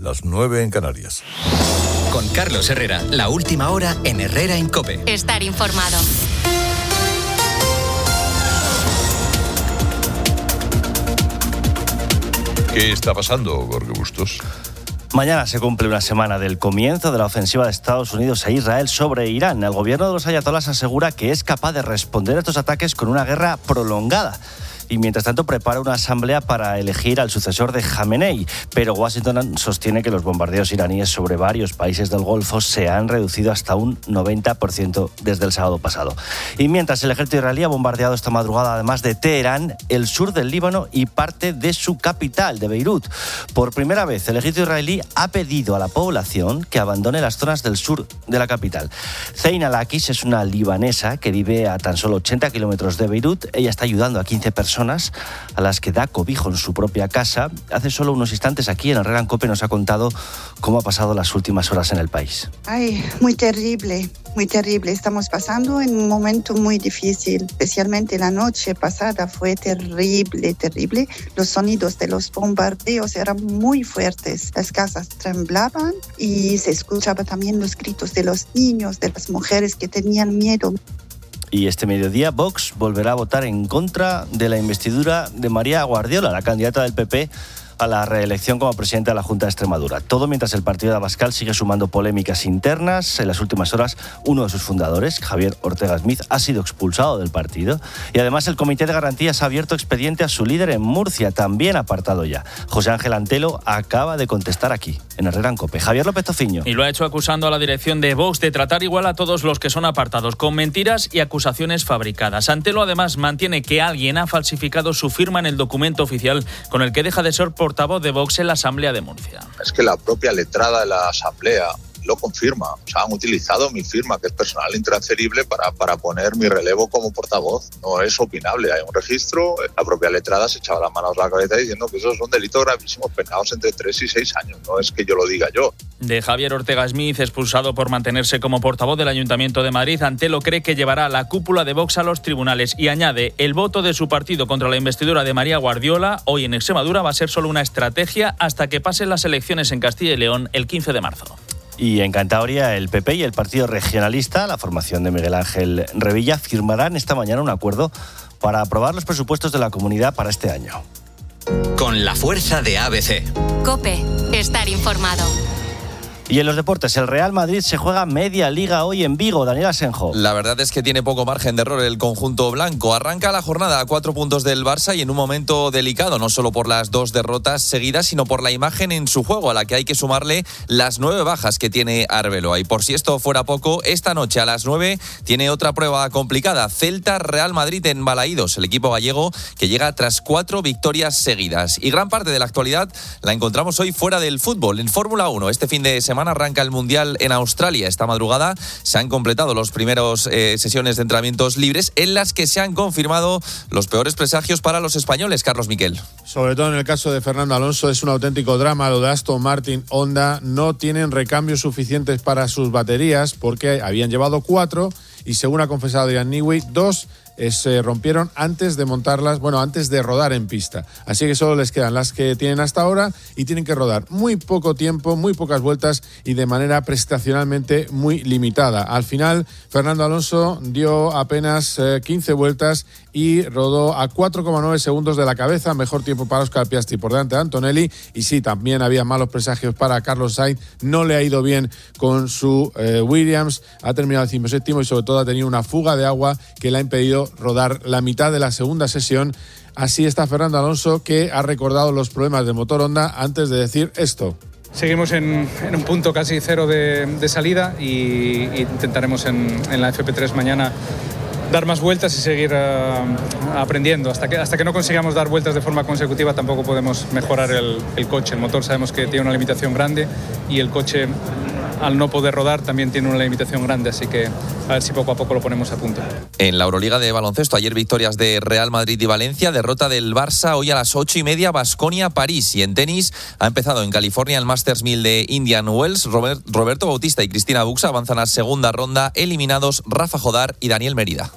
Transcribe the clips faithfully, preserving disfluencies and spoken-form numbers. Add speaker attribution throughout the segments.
Speaker 1: las nueve en Canarias.
Speaker 2: Con Carlos Herrera, la última hora en Herrera en COPE.
Speaker 3: Estar informado.
Speaker 1: ¿Qué está pasando, Jorge Bustos?
Speaker 4: Mañana se cumple una semana del comienzo de la ofensiva de Estados Unidos e Israel sobre Irán. El gobierno de los ayatolás asegura que es capaz de responder a estos ataques con una guerra prolongada. Y mientras tanto prepara una asamblea para elegir al sucesor de Jamenei. Pero Washington sostiene que los bombardeos iraníes sobre varios países del Golfo se han reducido hasta un noventa por ciento desde el sábado pasado. Y mientras el ejército israelí ha bombardeado esta madrugada, además de Teherán, el sur del Líbano y parte de su capital, de Beirut. Por primera vez, el ejército israelí ha pedido a la población que abandone las zonas del sur de la capital. Zein al-Akish es una libanesa que vive a tan solo ochenta kilómetros de Beirut. Ella está ayudando a quince personas a las que da cobijo en su propia casa. Hace solo unos instantes aquí en Herrera en COPE nos ha contado cómo ha pasado las últimas horas en el país.
Speaker 5: Ay, muy terrible, muy terrible. Estamos pasando en un momento muy difícil, especialmente la noche pasada fue terrible, terrible. Los sonidos de los bombardeos eran muy fuertes. Las casas temblaban y se escuchaban también los gritos de los niños, de las mujeres que tenían miedo.
Speaker 4: Y este mediodía Vox volverá a votar en contra de la investidura de María Guardiola, la candidata del P P a la reelección como presidenta de la Junta de Extremadura. Todo mientras el partido de Abascal sigue sumando polémicas internas. En las últimas horas, uno de sus fundadores, Javier Ortega Smith, ha sido expulsado del partido. Y además el Comité de Garantías ha abierto expediente a su líder en Murcia, también apartado ya. José Ángel Antelo acaba de contestar aquí, en Herrera en COPE. Javier López Tociño.
Speaker 6: Y lo ha hecho acusando a la dirección de Vox de tratar igual a todos los que son apartados, con mentiras y acusaciones fabricadas. Antelo además mantiene que alguien ha falsificado su firma en el documento oficial con el que deja de ser portavoz de Vox en la Asamblea de Murcia.
Speaker 7: Es que la propia letrada de la Asamblea lo confirma. O sea, han utilizado mi firma, que es personal intransferible, para, para poner mi relevo como portavoz. No es opinable. Hay un registro, la propia letrada se echaba las manos a la cabeza diciendo que esos son delitos gravísimos, penados entre tres y seis años. No es que yo lo diga yo.
Speaker 6: De Javier Ortega Smith, expulsado por mantenerse como portavoz del Ayuntamiento de Madrid, Antelo cree que llevará la cúpula de Vox a los tribunales y añade: el voto de su partido contra la investidura de María Guardiola hoy en Extremadura va a ser solo una estrategia hasta que pasen las elecciones en Castilla y León el quince de marzo.
Speaker 4: Y en Cantabria, el P P y el Partido Regionalista, la formación de Miguel Ángel Revilla, firmarán esta mañana un acuerdo para aprobar los presupuestos de la comunidad para este año.
Speaker 2: Con la fuerza de A B C.
Speaker 3: COPE, estar informado.
Speaker 4: Y en los deportes, el Real Madrid se juega media liga hoy en Vigo. Daniel Asenjo.
Speaker 8: La verdad es que tiene poco margen de error el conjunto blanco. Arranca la jornada a cuatro puntos del Barça y en un momento delicado, no solo por las dos derrotas seguidas, sino por la imagen en su juego, a la que hay que sumarle las nueve bajas que tiene Arbeloa. Y por si esto fuera poco, esta noche a las nueve tiene otra prueba complicada. Celta-Real Madrid en Balaídos, el equipo gallego que llega tras cuatro victorias seguidas. Y gran parte de la actualidad la encontramos hoy fuera del fútbol. En Fórmula uno, este fin de semana arranca el Mundial en Australia. Esta madrugada se han completado los primeros eh, sesiones de entrenamientos libres en las que se han confirmado los peores presagios para los españoles. Carlos Miquel.
Speaker 9: Sobre todo en el caso de Fernando Alonso es un auténtico drama. Lo de Aston Martin, Honda no tienen recambios suficientes para sus baterías porque habían llevado cuatro y, según ha confesado Adrian Newey, dos Eh, se rompieron antes de montarlas, bueno, antes de rodar en pista. Así que solo les quedan las que tienen hasta ahora y tienen que rodar muy poco tiempo, muy pocas vueltas y de manera prestacionalmente muy limitada. Al final, Fernando Alonso dio apenas eh, quince vueltas y rodó a cuatro coma nueve segundos de la cabeza, mejor tiempo para Oscar Piastri por delante de Antonelli. Y sí, también había malos presagios para Carlos Sainz, no le ha ido bien con su eh, Williams, ha terminado decimoséptimo y sobre todo ha tenido una fuga de agua que le ha impedido rodar la mitad de la segunda sesión. Así está Fernando Alonso, que ha recordado los problemas del motor Honda antes de decir esto.
Speaker 10: Seguimos en, en un punto casi cero de, de salida y, y intentaremos en, en la F P tres mañana dar más vueltas y seguir uh, aprendiendo. Hasta que, hasta que no consigamos dar vueltas de forma consecutiva tampoco podemos mejorar el, el coche. El motor sabemos que tiene una limitación grande y el coche, al no poder rodar, también tiene una limitación grande, así que a ver si poco a poco lo ponemos a punto.
Speaker 8: En la Euroliga de baloncesto, ayer victorias de Real Madrid y Valencia, derrota del Barça hoy a las ocho y media, Baskonia-París. Y en tenis ha empezado en California el Masters mil de Indian Wells. Robert, Roberto Bautista y Cristina Buxa avanzan a segunda ronda, eliminados Rafa Jodar y Daniel Merida.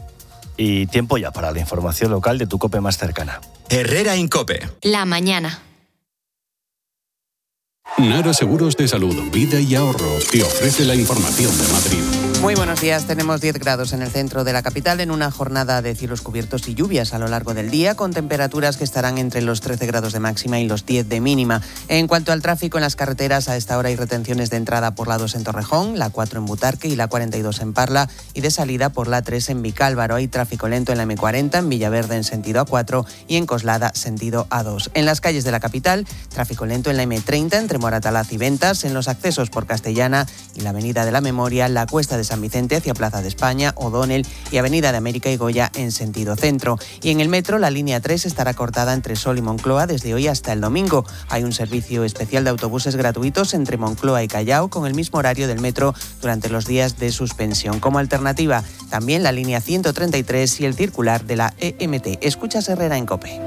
Speaker 4: Y tiempo ya para la información local de tu COPE más cercana.
Speaker 2: Herrera en COPE.
Speaker 3: La mañana.
Speaker 11: Nara Seguros de Salud, Vida y Ahorro te ofrece la información de Madrid.
Speaker 12: Muy buenos días, tenemos diez grados en el centro de la capital en una jornada de cielos cubiertos y lluvias a lo largo del día, con temperaturas que estarán entre los trece grados de máxima y los diez de mínima. En cuanto al tráfico en las carreteras, a esta hora hay retenciones de entrada por la dos en Torrejón, la cuatro en Butarque y la cuarenta y dos en Parla, y de salida por la tres en Vicálvaro. Hay tráfico lento en la eme cuarenta, en Villaverde en sentido a cuatro y en Coslada sentido a dos. En las calles de la capital, tráfico lento en la eme treinta entre Moratalaz y Ventas, en los accesos por Castellana y la Avenida de la Memoria, la Cuesta de San Vicente hacia Plaza de España, O'Donnell y Avenida de América y Goya en sentido centro. Y en el metro, la línea tres estará cortada entre Sol y Moncloa desde hoy hasta el domingo. Hay un servicio especial de autobuses gratuitos entre Moncloa y Callao con el mismo horario del metro durante los días de suspensión. Como alternativa, también la línea ciento treinta y tres y el circular de la e eme te. Escuchas Herrera en COPE.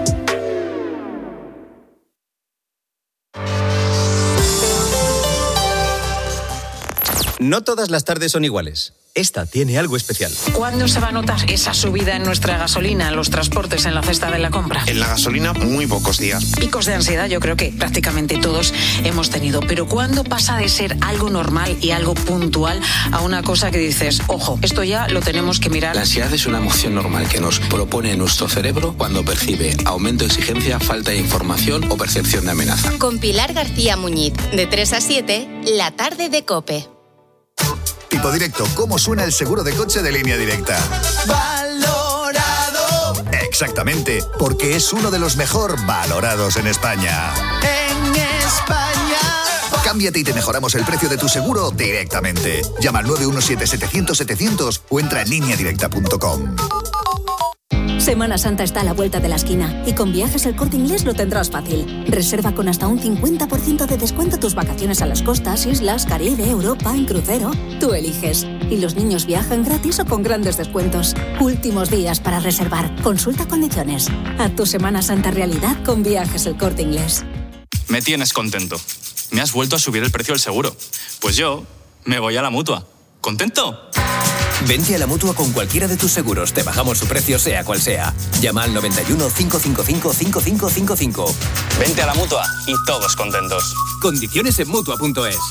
Speaker 2: No todas las tardes son iguales. Esta tiene algo especial.
Speaker 13: ¿Cuándo se va a notar esa subida en nuestra gasolina, en los transportes, en la cesta de la compra?
Speaker 14: En la gasolina, muy pocos días.
Speaker 13: Picos de ansiedad yo creo que prácticamente todos hemos tenido. Pero ¿cuándo pasa de ser algo normal y algo puntual a una cosa que dices, ojo, esto ya lo tenemos que mirar?
Speaker 14: La ansiedad es una emoción normal que nos propone nuestro cerebro cuando percibe aumento de exigencia, falta de información o percepción de amenaza.
Speaker 3: Con Pilar García Muñiz, de tres a siete, la tarde de COPE.
Speaker 15: Tipo directo, ¿cómo suena el seguro de coche de Línea Directa? ¡Valorado! Exactamente, porque es uno de los mejor valorados en España. ¡En España! Cámbiate y te mejoramos el precio de tu seguro directamente. Llama al nueve uno siete, setecientos, setecientos o entra en línea directa punto com.
Speaker 16: Semana Santa está a la vuelta de la esquina y con Viajes El Corte Inglés lo tendrás fácil. Reserva con hasta un cincuenta por ciento de descuento tus vacaciones a las costas, islas, Caribe, Europa, en crucero. Tú eliges. Y los niños viajan gratis o con grandes descuentos. Últimos días para reservar. Consulta condiciones. A tu Semana Santa realidad con Viajes El Corte Inglés.
Speaker 17: Me tienes contento. Me has vuelto a subir el precio del seguro. Pues yo me voy a la Mutua. ¿Contento?
Speaker 2: Vente a la Mutua con cualquiera de tus seguros. Te bajamos su precio sea cual sea. Llama al noventa y uno, cinco cinco cinco, cinco cinco cinco cinco.
Speaker 17: Vente a la Mutua y todos contentos.
Speaker 2: Condiciones en Mutua punto es.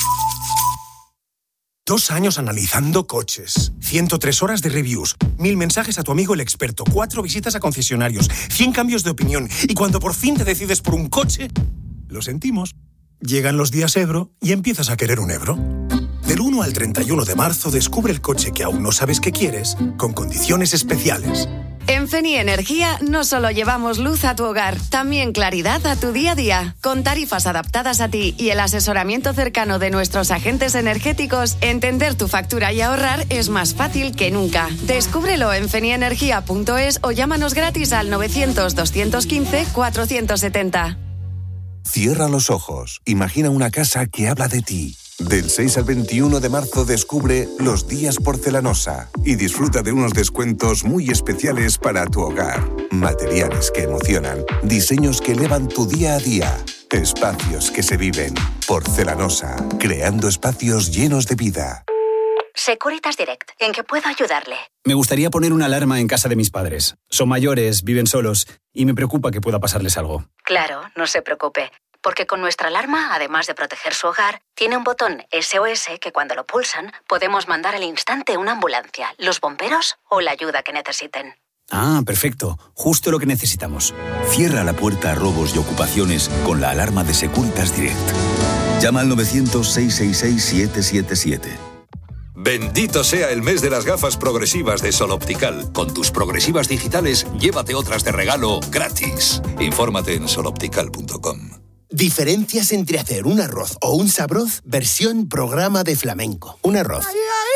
Speaker 18: Dos años analizando coches, ciento tres horas de reviews, mil mensajes a tu amigo el experto, cuatro visitas a concesionarios, cien cambios de opinión y cuando por fin te decides por un coche, lo sentimos. Llegan los días Ebro y empiezas a querer un Ebro. Del uno al treinta y uno de marzo descubre el coche que aún no sabes que quieres con condiciones especiales.
Speaker 19: En Feni Energía no solo llevamos luz a tu hogar, también claridad a tu día a día. Con tarifas adaptadas a ti y el asesoramiento cercano de nuestros agentes energéticos, entender tu factura y ahorrar es más fácil que nunca. Descúbrelo en feni energía punto es o llámanos gratis al novecientos, doscientos quince, cuatrocientos setenta.
Speaker 20: Cierra los ojos. Imagina una casa que habla de ti. Del seis al veintiuno de marzo descubre Los Días Porcelanosa y disfruta de unos descuentos muy especiales para tu hogar. Materiales que emocionan, diseños que elevan tu día a día, espacios que se viven. Porcelanosa, creando espacios llenos de vida.
Speaker 21: Securitas Direct, ¿en qué puedo ayudarle?
Speaker 22: Me gustaría poner una alarma en casa de mis padres. Son mayores, viven solos y me preocupa que pueda pasarles algo.
Speaker 21: Claro, no se preocupe. Porque con nuestra alarma, además de proteger su hogar, tiene un botón S O S que cuando lo pulsan podemos mandar al instante una ambulancia, los bomberos o la ayuda que necesiten.
Speaker 22: Ah, perfecto. Justo lo que necesitamos.
Speaker 23: Cierra la puerta a robos y ocupaciones con la alarma de Securitas Direct. Llama al novecientos, seiscientos sesenta y seis, setecientos setenta y siete.
Speaker 1: Bendito sea el mes de las gafas progresivas de Sol Optical. Con tus progresivas digitales, llévate otras de regalo gratis. Infórmate en sol optical punto com.
Speaker 24: Diferencias entre hacer un arroz o un sabroz versión programa de flamenco. Un arroz. Ay, ay,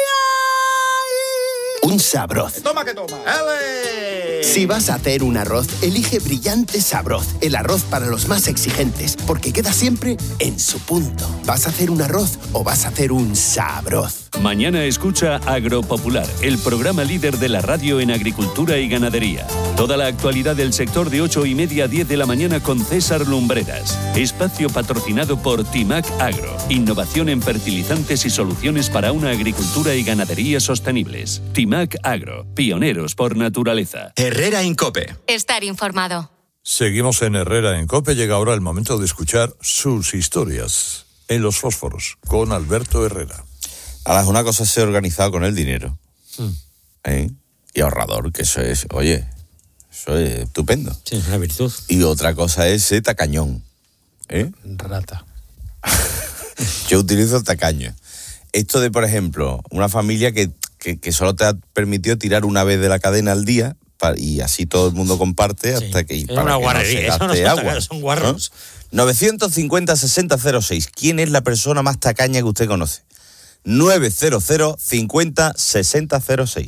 Speaker 24: ay. Un sabroz.
Speaker 25: Toma que toma. ¡Ale!
Speaker 24: Si vas a hacer un arroz, elige Brillante Sabroz. El arroz para los más exigentes, porque queda siempre en su punto. ¿Vas a hacer un arroz o vas a hacer un sabroz?
Speaker 26: Mañana escucha Agropopular, el programa líder de la radio en agricultura y ganadería. Toda la actualidad del sector de ocho y media a diez de la mañana con César Lumbreras. Espacio patrocinado por Timac Agro. Innovación en fertilizantes y soluciones para una agricultura y ganadería sostenibles. Timac Agro. Pioneros por naturaleza.
Speaker 2: Herrera en COPE.
Speaker 3: Estar informado.
Speaker 5: Seguimos en Herrera en COPE. Llega ahora el momento de escuchar sus historias en Los Fósforos con Alberto Herrera.
Speaker 6: Ahora es una cosa ser organizado con el dinero.
Speaker 7: Mm.
Speaker 6: ¿Eh? Y ahorrador, que eso es, oye, eso es estupendo.
Speaker 7: Sí, es una virtud.
Speaker 6: Y otra cosa es ser tacañón. ¿Eh?
Speaker 7: Rata.
Speaker 6: Yo utilizo el tacaño. Esto de, por ejemplo, una familia que, que, que solo te ha permitido tirar una vez de la cadena al día para, y así todo el mundo comparte hasta sí. que...
Speaker 7: Es
Speaker 6: para
Speaker 7: una
Speaker 6: que
Speaker 7: guarrería,
Speaker 6: no se gaste
Speaker 7: eso no son
Speaker 6: agua,
Speaker 7: tacaños, son guarros.
Speaker 6: ¿no? novecientos cincuenta sesenta cero seis. ¿Quién es la persona más tacaña que usted conoce? novecientos cincuenta sesenta cero seis.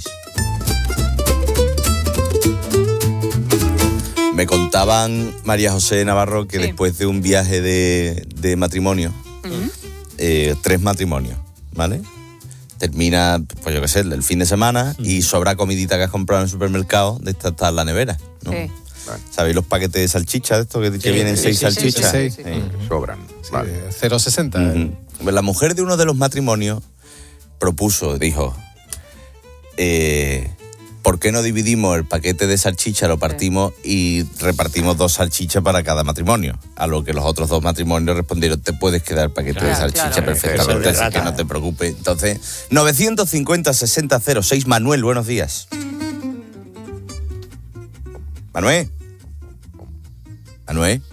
Speaker 6: Me contaban María José Navarro que sí. después de un viaje de, de matrimonio, uh-huh. eh, tres matrimonios, ¿vale? Termina, pues yo qué sé, el fin de semana uh-huh. y sobra comidita que has comprado en el supermercado, de esta está en la nevera, ¿no? Sí. ¿Sabéis los paquetes de salchicha de estos que, sí, que vienen sí, seis sí, salchichas?
Speaker 8: Sí, sí, sí.
Speaker 6: sí.
Speaker 8: Uh-huh. Sobran. Sí, vale. cero sesenta.
Speaker 6: Uh-huh. Pues la mujer de uno de los matrimonios propuso, dijo, eh, ¿por qué no dividimos el paquete de salchicha, lo partimos y repartimos dos salchichas para cada matrimonio? A lo que los otros dos matrimonios respondieron, te puedes quedar el paquete claro, de salchicha claro, perfectamente, así que no te preocupes. Entonces, novecientos cincuenta sesenta cero seis. Manuel, buenos días. Manuel. Manuel.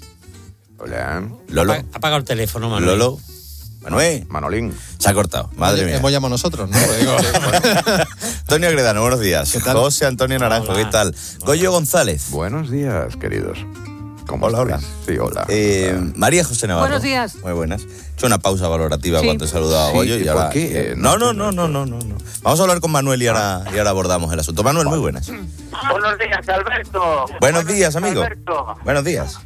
Speaker 8: Hola.
Speaker 6: Lolo.
Speaker 7: Ha apagado el teléfono, Manuel.
Speaker 6: Lolo. Manuel.
Speaker 8: Manolín.
Speaker 6: Se ha cortado, madre
Speaker 8: Oye,
Speaker 6: mía.
Speaker 8: Hemos llamado nosotros, ¿no?
Speaker 6: Antonio Gredano, buenos días. ¿Qué tal? José Antonio Naranjo,
Speaker 7: hola.
Speaker 6: ¿qué tal? Goyo González.
Speaker 8: Buenos días, queridos. ¿Cómo
Speaker 6: hola, hola.
Speaker 8: Sí, hola.
Speaker 6: Eh,
Speaker 8: hola.
Speaker 6: María José Navarro.
Speaker 9: Buenos días.
Speaker 6: Muy buenas. He hecho una pausa valorativa
Speaker 9: sí.
Speaker 6: cuando he saludado a Goyo.
Speaker 8: Sí,
Speaker 6: y ahora,
Speaker 8: ¿por qué?
Speaker 6: No, no, no, no, no, no, no. Vamos a hablar con Manuel y ahora, y ahora abordamos el asunto. Manuel, muy buenas.
Speaker 10: Buenos días, Alberto.
Speaker 6: Buenos días, amigo.
Speaker 10: Alberto.
Speaker 6: Buenos días.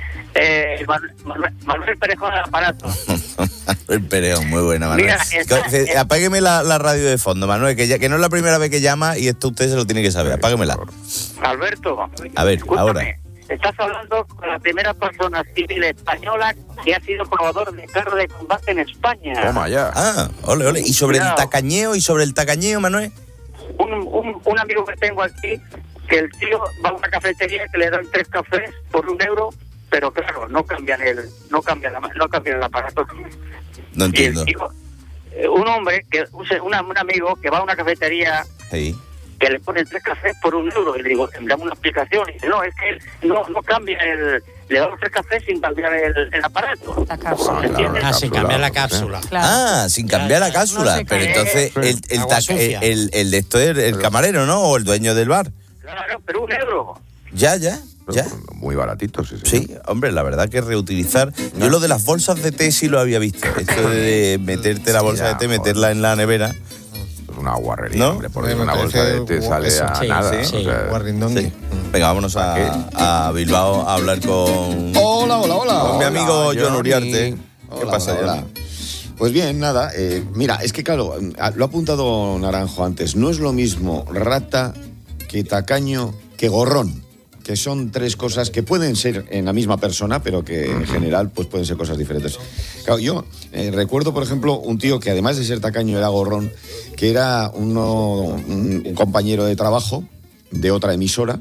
Speaker 10: Eh, Manuel, Manuel Perejón al aparato.
Speaker 6: Manuel Perejón, muy buena, Manuel.
Speaker 10: Mira, está,
Speaker 6: que, apágueme la, la radio de fondo, Manuel, que, ya, que no es la primera vez que llama y esto usted se lo tiene que saber. Apáguemela.
Speaker 10: Alberto.
Speaker 6: A ver,
Speaker 10: escúchame,
Speaker 6: ahora.
Speaker 10: Estás hablando con la primera persona civil española que ha sido probador de carro de combate en España.
Speaker 8: Toma ya.
Speaker 6: Ah, ole, ole. ¿Y sobre
Speaker 10: Cuidado.
Speaker 6: el tacañeo y sobre el tacañeo, Manuel?
Speaker 10: Un, un, un amigo que tengo aquí, que el tío va a una cafetería que le dan tres cafés por un euro, pero claro, no cambian el, no cambian la, no cambian el aparato.
Speaker 6: No entiendo.
Speaker 10: Y el tío, eh, un hombre que una, un amigo que va a una cafetería.
Speaker 6: Sí.
Speaker 10: Que le ponen tres cafés por un euro, y le digo, tendremos una explicación, y dice, no, es que él no, no cambia el, le damos tres cafés sin cambiar el, el aparato.
Speaker 9: La cápsula.
Speaker 7: Ah, claro, ah, sin cambiar la cápsula.
Speaker 9: Claro.
Speaker 6: Ah, sin cambiar la cápsula.
Speaker 9: No
Speaker 6: pero entonces
Speaker 10: Sí.
Speaker 6: el, el, ta- el, el, el de esto es el, el camarero, ¿no? O el dueño del bar.
Speaker 10: Claro, pero un euro.
Speaker 6: Ya, ya, ya.
Speaker 8: Muy baratito, sí, sí.
Speaker 6: Sí, hombre, la verdad que reutilizar. Yo lo de las bolsas de té sí lo había visto. Esto de meterte la bolsa de té, meterla en la nevera.
Speaker 8: Una guarrería,
Speaker 6: ¿no?
Speaker 8: hombre, porque una bolsa de té sale a
Speaker 6: sí,
Speaker 8: nada.
Speaker 6: Sí,
Speaker 8: o sea,
Speaker 6: guarrindongui. Sí. Venga, vámonos a, a Bilbao a hablar con...
Speaker 27: Hola, hola, hola.
Speaker 6: Con mi amigo
Speaker 27: Hola,
Speaker 6: John Uriarte.
Speaker 27: Hola,
Speaker 6: ¿Qué pasa,
Speaker 27: hola,
Speaker 6: John?
Speaker 27: hola. Pues bien, nada, eh, mira, es que claro, lo ha apuntado Naranjo antes, no es lo mismo rata que tacaño que gorrón, que son tres cosas que pueden ser en la misma persona, pero que en general pues pueden ser cosas diferentes. Claro, yo eh, recuerdo, por ejemplo, un tío que además de ser tacaño era gorrón, que era uno, un compañero de trabajo de otra emisora,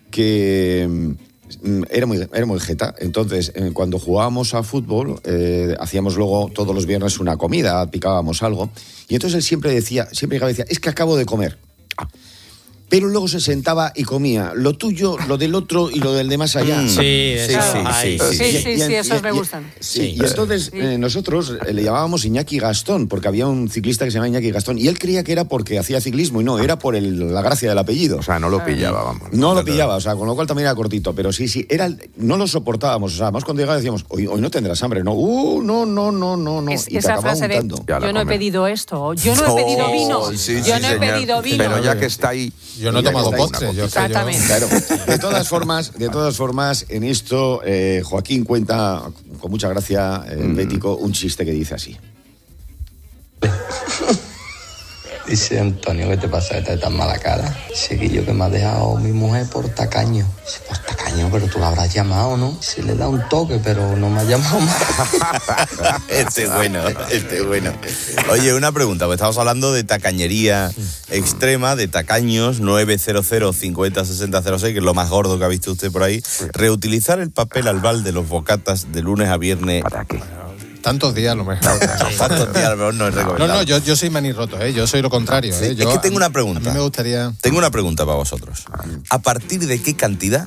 Speaker 27: que mm, era muy, era muy jeta. Entonces, eh, cuando jugábamos a fútbol, eh, hacíamos luego todos los viernes una comida, picábamos algo, y entonces él siempre decía, siempre llegaba y decía, es que acabo de comer. Pero luego se sentaba y comía lo tuyo, lo del otro y lo del de más allá.
Speaker 7: Mm. Sí,
Speaker 27: sí,
Speaker 7: eso,
Speaker 27: sí,
Speaker 7: ay,
Speaker 27: sí,
Speaker 9: Sí, sí,
Speaker 27: Y-
Speaker 9: sí,
Speaker 27: y-
Speaker 9: esos
Speaker 27: y-
Speaker 9: me
Speaker 27: y-
Speaker 9: gustan.
Speaker 27: Sí,
Speaker 7: Sí.
Speaker 27: y entonces eh, nosotros eh, le llamábamos Iñaki Gastón, porque había un ciclista que se llamaba Iñaki Gastón, y él creía que era porque hacía ciclismo, y no, era por el- la gracia del apellido.
Speaker 8: O sea, no lo pillaba, vamos.
Speaker 27: No lo pillaba, o sea, con lo cual también era cortito, pero sí, sí, era, no lo soportábamos, o sea, además cuando llegaba decíamos, hoy, hoy no tendrás hambre, no, uh, no, no, no, no, no,
Speaker 9: Es-
Speaker 27: y te
Speaker 9: esa
Speaker 27: acababa
Speaker 9: frase de,
Speaker 27: untando.
Speaker 9: yo no he pedido esto, yo no he pedido vino,
Speaker 27: sí,
Speaker 9: yo
Speaker 27: sí,
Speaker 9: no he
Speaker 27: señor.
Speaker 9: pedido vino.
Speaker 8: Pero ya que está ahí...
Speaker 27: Yo no he
Speaker 8: ya
Speaker 27: tomado
Speaker 8: que está ahí,
Speaker 27: postre,
Speaker 8: una
Speaker 27: yo
Speaker 8: cosita.
Speaker 9: Exactamente.
Speaker 27: Claro, de todas formas, de todas formas, en esto eh, Joaquín cuenta con mucha gracia, eh,
Speaker 8: Mm.
Speaker 27: Bético, un chiste que dice así.
Speaker 28: Dice Antonio, ¿qué te pasa? ¿Estás tan mala cara? Dice que yo que me ha dejado mi mujer por tacaño. Dice, por tacaño. Tacaño, pero tú la habrás llamado, ¿no? Si le da un toque, pero no me ha llamado más.
Speaker 6: Este es bueno, este es bueno. Oye, una pregunta, pues estamos hablando de tacañería extrema, de tacaños, nueve cero cero cincuenta sesenta cero seis, que es lo más gordo que ha visto usted por ahí. Reutilizar el papel albal de los bocatas de lunes a viernes.
Speaker 8: ¿Para qué?
Speaker 4: Tantos días a lo mejor.
Speaker 6: Tantos días a lo mejor no es recomendable.
Speaker 4: No, no, yo, yo soy manirroto, ¿eh? Yo soy lo contrario.
Speaker 6: Sí,
Speaker 4: ¿eh? Yo,
Speaker 6: es que tengo una pregunta.
Speaker 4: A mí me gustaría...
Speaker 6: Tengo una pregunta para vosotros. ¿A partir de qué cantidad,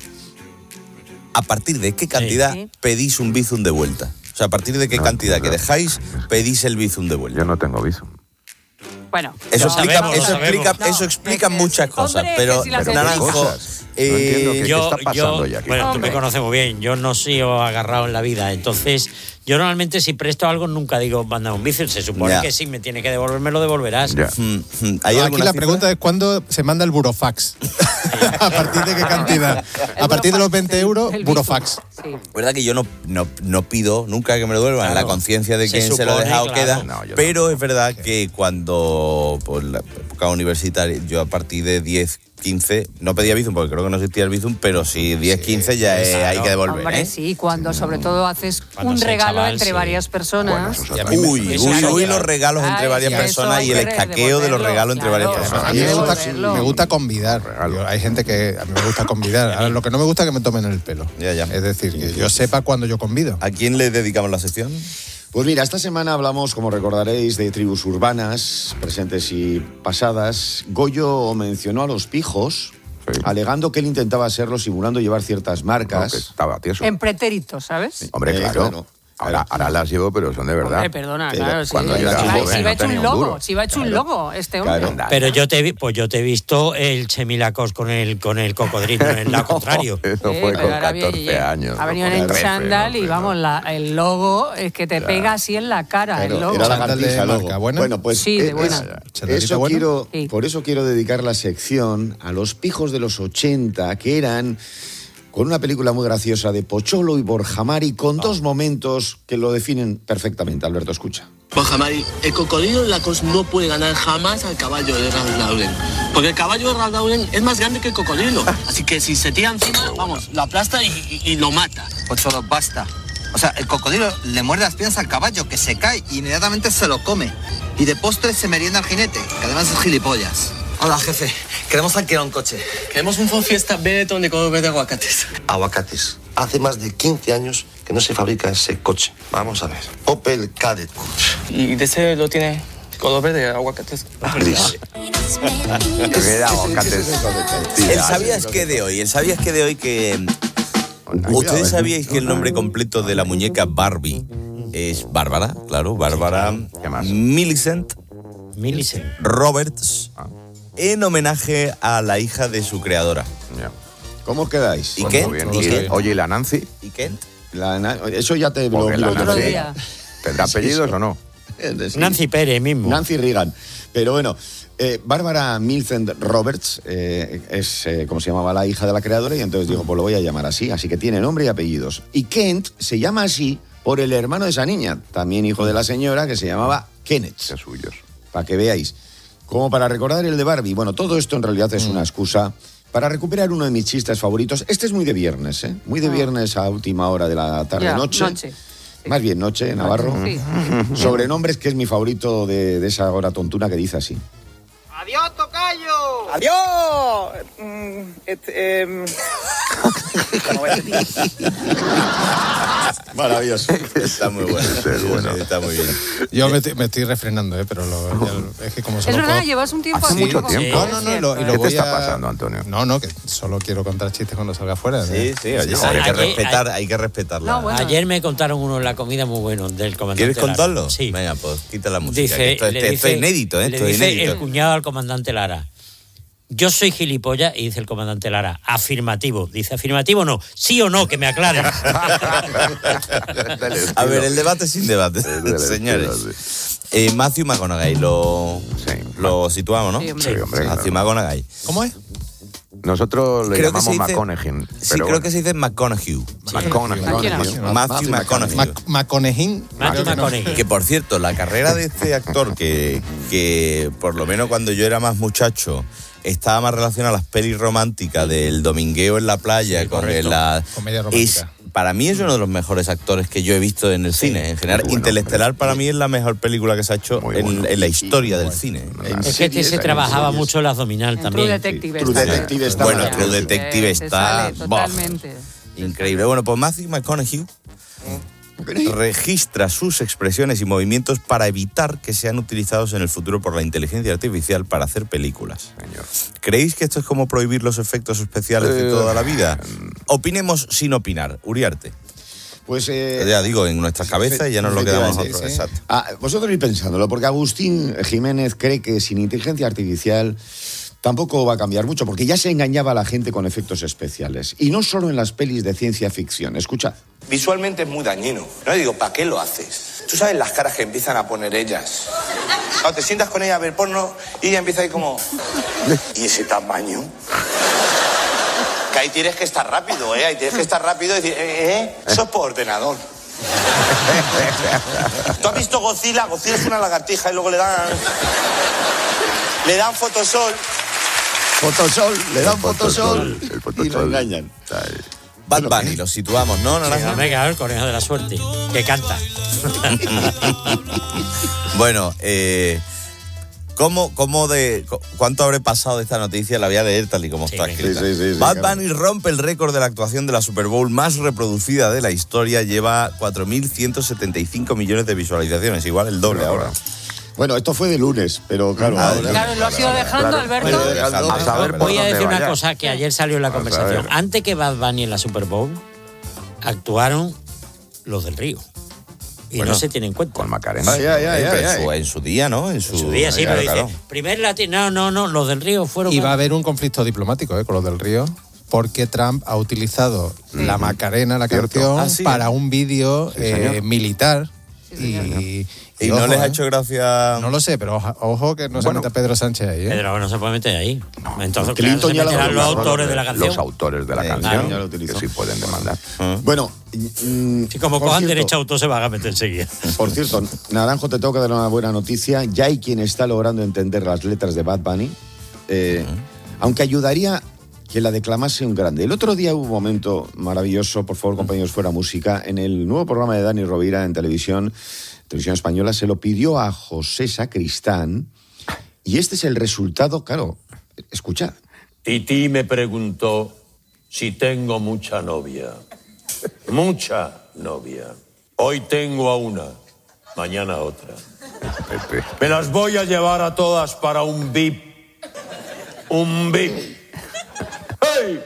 Speaker 6: a partir de qué cantidad
Speaker 7: Sí.
Speaker 6: pedís un bizum de vuelta? O sea, ¿a partir de qué
Speaker 8: No,
Speaker 6: cantidad
Speaker 8: no.
Speaker 6: que dejáis pedís el bizum de vuelta?
Speaker 8: Yo no tengo visum.
Speaker 9: Bueno,
Speaker 6: Eso
Speaker 7: Lo
Speaker 6: explica,
Speaker 7: sabemos,
Speaker 6: eso
Speaker 7: lo
Speaker 6: explica,
Speaker 7: sabemos.
Speaker 6: eso explica
Speaker 9: No, es que
Speaker 6: muchas
Speaker 9: sí.
Speaker 6: cosas,
Speaker 9: Hombre,
Speaker 6: pero,
Speaker 9: que si las
Speaker 6: pero
Speaker 9: entiendo.
Speaker 6: Naranjo,
Speaker 8: Cosas. No
Speaker 6: eh,
Speaker 8: entiendo qué
Speaker 7: Yo,
Speaker 8: está pasando
Speaker 7: yo,
Speaker 8: ya aquí.
Speaker 7: bueno, tú
Speaker 9: Hombre.
Speaker 7: me conoces muy bien, yo no soy agarrado en la vida, entonces yo normalmente si presto algo nunca digo manda un bizum, se supone
Speaker 6: Ya.
Speaker 7: que si me tiene que devolver me lo devolverás.
Speaker 8: Ya.
Speaker 6: mm, mm, ¿hay
Speaker 4: No, aquí
Speaker 6: alguna
Speaker 4: la
Speaker 6: cifra?
Speaker 4: pregunta es cuándo se manda el burofax. ¿A partir de qué cantidad? A partir de los veinte euros,
Speaker 9: El
Speaker 4: burofax.
Speaker 9: Sí.
Speaker 6: verdad que yo no, no, no pido nunca que me lo devuelvan,
Speaker 7: Claro.
Speaker 6: la conciencia de
Speaker 7: Se
Speaker 6: quien se lo ha
Speaker 7: supone,
Speaker 6: dejado
Speaker 7: claro.
Speaker 6: queda,
Speaker 8: No, yo
Speaker 6: pero es verdad que cuando, por la época universitaria, yo a partir de diez, quince, no pedía bizum porque creo que no existía el bizum, pero si diez, quince ya es-
Speaker 7: claro.
Speaker 6: hay que devolver,
Speaker 9: Hombre,
Speaker 6: ¿eh?
Speaker 9: sí, cuando sobre todo haces
Speaker 7: Cuando
Speaker 9: un
Speaker 7: se
Speaker 9: regalo
Speaker 7: chaval,
Speaker 9: entre
Speaker 7: sí.
Speaker 9: varias personas.
Speaker 8: Bueno, eso
Speaker 7: Y a
Speaker 8: es
Speaker 7: mí me-
Speaker 6: Uy,
Speaker 7: eso
Speaker 6: uy,
Speaker 7: es
Speaker 6: uy,
Speaker 7: algo-
Speaker 6: los regalos
Speaker 9: Ay,
Speaker 6: entre varias
Speaker 9: sí, eso
Speaker 6: personas
Speaker 9: hay
Speaker 6: y el
Speaker 9: que
Speaker 6: escaqueo de los
Speaker 9: devolverlo,
Speaker 6: regalos entre varias
Speaker 9: claro.
Speaker 6: personas.
Speaker 4: A mí me
Speaker 9: Hay que
Speaker 4: gusta,
Speaker 9: devolverlo.
Speaker 4: me gusta convidar. Yo- hay gente que a mí me gusta convidar. Ahora, lo que no me gusta es que me tomen el pelo.
Speaker 6: Ya, ya.
Speaker 4: Es decir, que yo sepa cuándo yo convido.
Speaker 6: ¿A quién le dedicamos la sección?
Speaker 27: Pues mira, esta semana hablamos, como recordaréis, de tribus urbanas, presentes y pasadas. Goyo mencionó a los pijos,
Speaker 8: Sí.
Speaker 27: alegando que él intentaba serlo simulando llevar ciertas
Speaker 8: No,
Speaker 27: marcas.
Speaker 8: que estaba tieso.
Speaker 9: En pretérito, ¿sabes?
Speaker 8: Hombre,
Speaker 27: Eh,
Speaker 8: claro.
Speaker 27: claro.
Speaker 8: Ahora, ahora las llevo, pero son de verdad.
Speaker 9: Hombre, perdona,
Speaker 27: Pero
Speaker 9: claro, sí.
Speaker 8: cuando
Speaker 9: Si
Speaker 8: yo era
Speaker 9: va-
Speaker 8: joven
Speaker 9: si
Speaker 8: no
Speaker 9: va hecho
Speaker 8: tenía
Speaker 9: un
Speaker 8: un
Speaker 9: logo,
Speaker 8: duro.
Speaker 9: si va hecho un
Speaker 27: Claro.
Speaker 9: logo este hombre.
Speaker 27: Claro.
Speaker 7: Pero yo te vi, pues yo te he visto el Chemilacos con el con el cocodrilo en el lado contrario.
Speaker 8: Eso
Speaker 9: Sí,
Speaker 8: fue
Speaker 9: pero
Speaker 8: con
Speaker 9: ahora viene-
Speaker 8: catorce años.
Speaker 9: Ha venido
Speaker 8: con
Speaker 9: en
Speaker 8: trece,
Speaker 9: chándal
Speaker 8: no
Speaker 9: y
Speaker 8: sé,
Speaker 9: vamos,
Speaker 8: no.
Speaker 9: la- el logo es que te pega así en la cara,
Speaker 27: Claro,
Speaker 9: el logo.
Speaker 27: era la
Speaker 4: Chándal de
Speaker 27: cartija,
Speaker 4: marca
Speaker 27: logo.
Speaker 4: buena.
Speaker 27: Bueno, pues
Speaker 9: Sí, de
Speaker 27: es-
Speaker 9: buena.
Speaker 27: es-
Speaker 4: ¿Chándalita
Speaker 27: eso
Speaker 4: buena?
Speaker 27: quiero,
Speaker 9: Sí.
Speaker 27: por eso quiero dedicar la sección a los pijos de los ochenta, que eran con una película muy graciosa de Pocholo y Borjamari, con dos momentos que lo definen perfectamente. Alberto, escucha.
Speaker 11: Borja Mari, el cocodrilo Lacos no puede ganar jamás al caballo de Ralph Lauren. Porque el caballo de Ralph Lauren es más grande que el cocodrilo. Así que si se tira encima, vamos, lo aplasta y, y- y lo mata.
Speaker 12: Pues solo basta. O sea, el cocodrilo le muerde las piernas al caballo, que se cae y inmediatamente se lo come. Y de postre se merienda al jinete, que además es gilipollas. Hola, jefe. Queremos alquilar un coche.
Speaker 11: Queremos un Ford Fiesta Benetton de color verde aguacates.
Speaker 28: Aguacates. Hace más de quince años que no se fabrica ese coche. Vamos a ver. Opel Kadett.
Speaker 11: Y de ese lo tiene color verde aguacates.
Speaker 28: Gris.
Speaker 8: Era aguacates.
Speaker 6: El sabías que de hoy, el sabías que de hoy que... ¿Ustedes sabíais que el nombre completo de la muñeca Barbie es Bárbara? Claro, Bárbara Millicent,
Speaker 7: Millicent
Speaker 6: Roberts, en homenaje a la hija de su creadora.
Speaker 27: ¿Cómo os quedáis?
Speaker 6: ¿Y
Speaker 8: Pues
Speaker 6: Kent?
Speaker 8: muy bien.
Speaker 6: ¿Y
Speaker 8: Y-
Speaker 6: Kent?
Speaker 8: Oye, ¿y la Nancy?
Speaker 6: ¿Y Kent?
Speaker 27: La na- eso ya te lo
Speaker 8: Porque
Speaker 27: miro
Speaker 8: la
Speaker 27: yo.
Speaker 8: Nancy-
Speaker 27: Sí.
Speaker 9: día.
Speaker 8: ¿Tendrá
Speaker 27: Sí,
Speaker 8: apellidos
Speaker 27: eso.
Speaker 8: o no?
Speaker 27: Sí.
Speaker 7: Nancy Pérez mismo.
Speaker 27: Nancy Reagan. Pero bueno, eh, Bárbara Millicent Roberts eh, es, eh, como se llamaba, la hija de la creadora, y entonces dijo, pues lo voy a llamar así. Así que tiene nombre y apellidos. Y Kent se llama así por el hermano de esa niña, también hijo de la señora, que se llamaba Kenneth.
Speaker 8: Qué suyos.
Speaker 27: Para que veáis. Como para recordar el de Barbie. Bueno, todo esto en realidad es una excusa para recuperar uno de mis chistes favoritos. Este es muy de viernes, ¿eh? Muy de viernes a última hora de la
Speaker 9: Ya,
Speaker 27: tarde-noche.
Speaker 9: noche.
Speaker 27: Más bien noche, Navarro.
Speaker 9: Sí.
Speaker 27: Sobre nombres, que es mi favorito de, de esa hora tontuna que dice así.
Speaker 11: ¡Adiós, tocayo!
Speaker 12: ¡Adiós! Mm, este, em,
Speaker 27: Maravilloso.
Speaker 6: Está muy bueno. Está muy bien.
Speaker 4: Yo me, estoy- me estoy refrenando, ¿eh? Pero lo- ya- es que como
Speaker 9: Es
Speaker 4: solo
Speaker 9: verdad,
Speaker 4: puedo-
Speaker 9: llevas un tiempo
Speaker 8: Hace
Speaker 9: así
Speaker 8: mucho
Speaker 9: como-
Speaker 8: tiempo.
Speaker 4: No, no, no, y lo, y lo
Speaker 8: ¿Qué te
Speaker 4: voy
Speaker 8: está
Speaker 4: a-
Speaker 8: pasando, Antonio?
Speaker 4: No, no, que solo quiero contar chistes cuando salga afuera.
Speaker 6: Sí,
Speaker 4: ¿eh?
Speaker 6: sí, oye,
Speaker 7: Sí,
Speaker 6: hay que
Speaker 7: ayer-
Speaker 6: respetar, hay que respetarla.
Speaker 9: No, bueno.
Speaker 7: Ayer me contaron uno en la comida muy bueno del comandante.
Speaker 6: ¿Quieres
Speaker 7: Lara.
Speaker 6: contarlo?
Speaker 7: Sí.
Speaker 6: Venga, pues quita la música.
Speaker 7: Dice,
Speaker 6: que esto,
Speaker 7: le
Speaker 6: esto
Speaker 7: dice-
Speaker 6: es inédito, ¿eh?
Speaker 7: le
Speaker 6: Esto es
Speaker 7: dice
Speaker 6: inédito.
Speaker 7: el cuñado al comandante Lara. Yo soy gilipollas, y dice el comandante Lara, afirmativo. Dice, afirmativo no, sí o no, que me aclaren.
Speaker 6: A ver, el debate sin debate,
Speaker 8: del
Speaker 6: señores.
Speaker 8: estilo,
Speaker 6: Eh, Matthew McConaughey, lo,
Speaker 8: Sí.
Speaker 6: lo situamos, ¿no?
Speaker 9: Sí, hombre.
Speaker 8: Sí, hombre,
Speaker 6: Matthew
Speaker 8: claro.
Speaker 6: McConaughey.
Speaker 4: ¿Cómo es?
Speaker 8: Nosotros le
Speaker 6: Creo que se
Speaker 8: llamamos
Speaker 6: dice-
Speaker 8: McConaughey.
Speaker 6: Sí,
Speaker 8: pero
Speaker 6: creo que se dice McConaughey.
Speaker 8: McConaughey.
Speaker 6: Matthew McConaughey.
Speaker 4: Mac- McConaughey.
Speaker 7: Matthew
Speaker 4: creo que no.
Speaker 7: McConaughey.
Speaker 6: Que por cierto, la carrera de este actor, que, que por lo menos cuando yo era más muchacho, estaba más relacionado a las pelis románticas del domingueo en la playa, sí, con
Speaker 4: correcto.
Speaker 6: la...
Speaker 4: Comedia romántica.
Speaker 6: Es, para mí es uno de los mejores actores que yo he visto en el sí, cine. En general, bueno, Interestelar para mí es la mejor película que se ha hecho en, bueno, en la historia del cine.
Speaker 7: Es que se trabajaba mucho el abdominal también.
Speaker 9: True Detective.
Speaker 27: True Detective está.
Speaker 6: Bueno, True Detective está...
Speaker 9: Totalmente.
Speaker 6: Increíble. Bueno, pues Matthew McConaughey registra sus expresiones y movimientos para evitar que sean utilizados en el futuro por la inteligencia artificial para hacer películas. Señor. ¿Creéis que esto es como prohibir los efectos especiales de toda la vida? Opinemos sin opinar. Uriarte.
Speaker 27: Pues eh,
Speaker 6: ya digo, en nuestras cabezas y ya nos lo quedamos nosotros.
Speaker 27: Sí.
Speaker 6: Exacto.
Speaker 27: Ah, vosotros ir pensándolo, porque Agustín Jiménez cree que sin inteligencia artificial tampoco va a cambiar mucho, porque ya se engañaba a la gente con efectos especiales. Y no solo en las pelis de ciencia ficción. Escuchad.
Speaker 13: Visualmente es muy dañino. No le digo, ¿para qué lo haces? Tú sabes las caras que empiezan a poner ellas. Cuando te sientas con ella a ver porno y ella empieza ahí como... ¿Y ese tamaño? Que ahí tienes que estar rápido, ¿eh? Ahí tienes que estar rápido y decir, ¿eh? ¿eh? Eso es por ordenador. ¿Tú has visto Godzilla? Godzilla es una lagartija y luego le dan... Le dan fotosol.
Speaker 27: Fotosol, le dan fotosol, el fotosol y lo engañan.
Speaker 6: Bad Bunny, lo situamos, ¿no?
Speaker 7: Sí, hombre, claro, el conejo de la suerte, que canta.
Speaker 6: Bueno, eh, ¿cómo, cómo de, ¿cuánto habré pasado de esta noticia? La voy a leer tal y como sí, está escrita. Sí, sí, sí, Bad Bunny claro. rompe el récord de la actuación de la Super Bowl más reproducida de la historia. Lleva cuatro mil ciento setenta y cinco millones de visualizaciones, igual el doble ahora.
Speaker 27: Bueno, esto fue de lunes, pero claro...
Speaker 9: Ah, ahora, claro, lo has ido dejando, claro, Alberto.
Speaker 27: Bueno, dejando,
Speaker 7: a saber por Voy a decir una cosa que ayer salió en la conversación. Antes que Bad Bunny en la Super Bowl, actuaron los del Río. Y bueno, no se tiene en cuenta.
Speaker 8: Con Macarena.
Speaker 6: Ay, ay, ay, ay, ay. Su, en su día, ¿no? En su,
Speaker 7: en su día, sí,
Speaker 6: claro,
Speaker 7: pero
Speaker 6: claro.
Speaker 7: dice, primer latino, no, no, no, los del Río fueron...
Speaker 4: Y va a haber un conflicto diplomático eh, con los del Río, porque Trump ha utilizado mm-hmm. la Macarena, la canción, ah, ¿sí? para un vídeo sí, eh, militar. Sí, y...
Speaker 6: ¿Y, y no ojo, les ha hecho gracia?
Speaker 4: No lo sé, pero ojo, ojo que no
Speaker 6: bueno,
Speaker 4: se mete Pedro Sánchez ahí. ¿eh?
Speaker 7: Pedro no se puede meter ahí.
Speaker 27: No.
Speaker 7: Entonces,
Speaker 27: Clinton
Speaker 7: claro,
Speaker 27: ya
Speaker 7: se
Speaker 27: lo,
Speaker 7: los autores de la canción.
Speaker 8: Los autores de la
Speaker 27: eh,
Speaker 8: canción,
Speaker 27: claro,
Speaker 8: que sí pueden demandar.
Speaker 27: Uh-huh. Bueno, mm,
Speaker 7: si como cojan derecho a autor se van a meter enseguida.
Speaker 27: Por cierto, Naranjo, te tengo que dar una buena noticia. Ya hay quien está logrando entender las letras de Bad Bunny, eh, uh-huh. aunque ayudaría que la declamase un grande. El otro día hubo un momento maravilloso, por favor, compañeros, fuera música, en el nuevo programa de Dani Rovira en televisión, televisión española, se lo pidió a José Sacristán y este es el resultado, claro, escuchad.
Speaker 14: Titi me preguntó si tengo mucha novia. Mucha novia. Hoy tengo a una, mañana a otra. Me las voy a llevar a todas para un V I P. Un V I P. ¡Hey!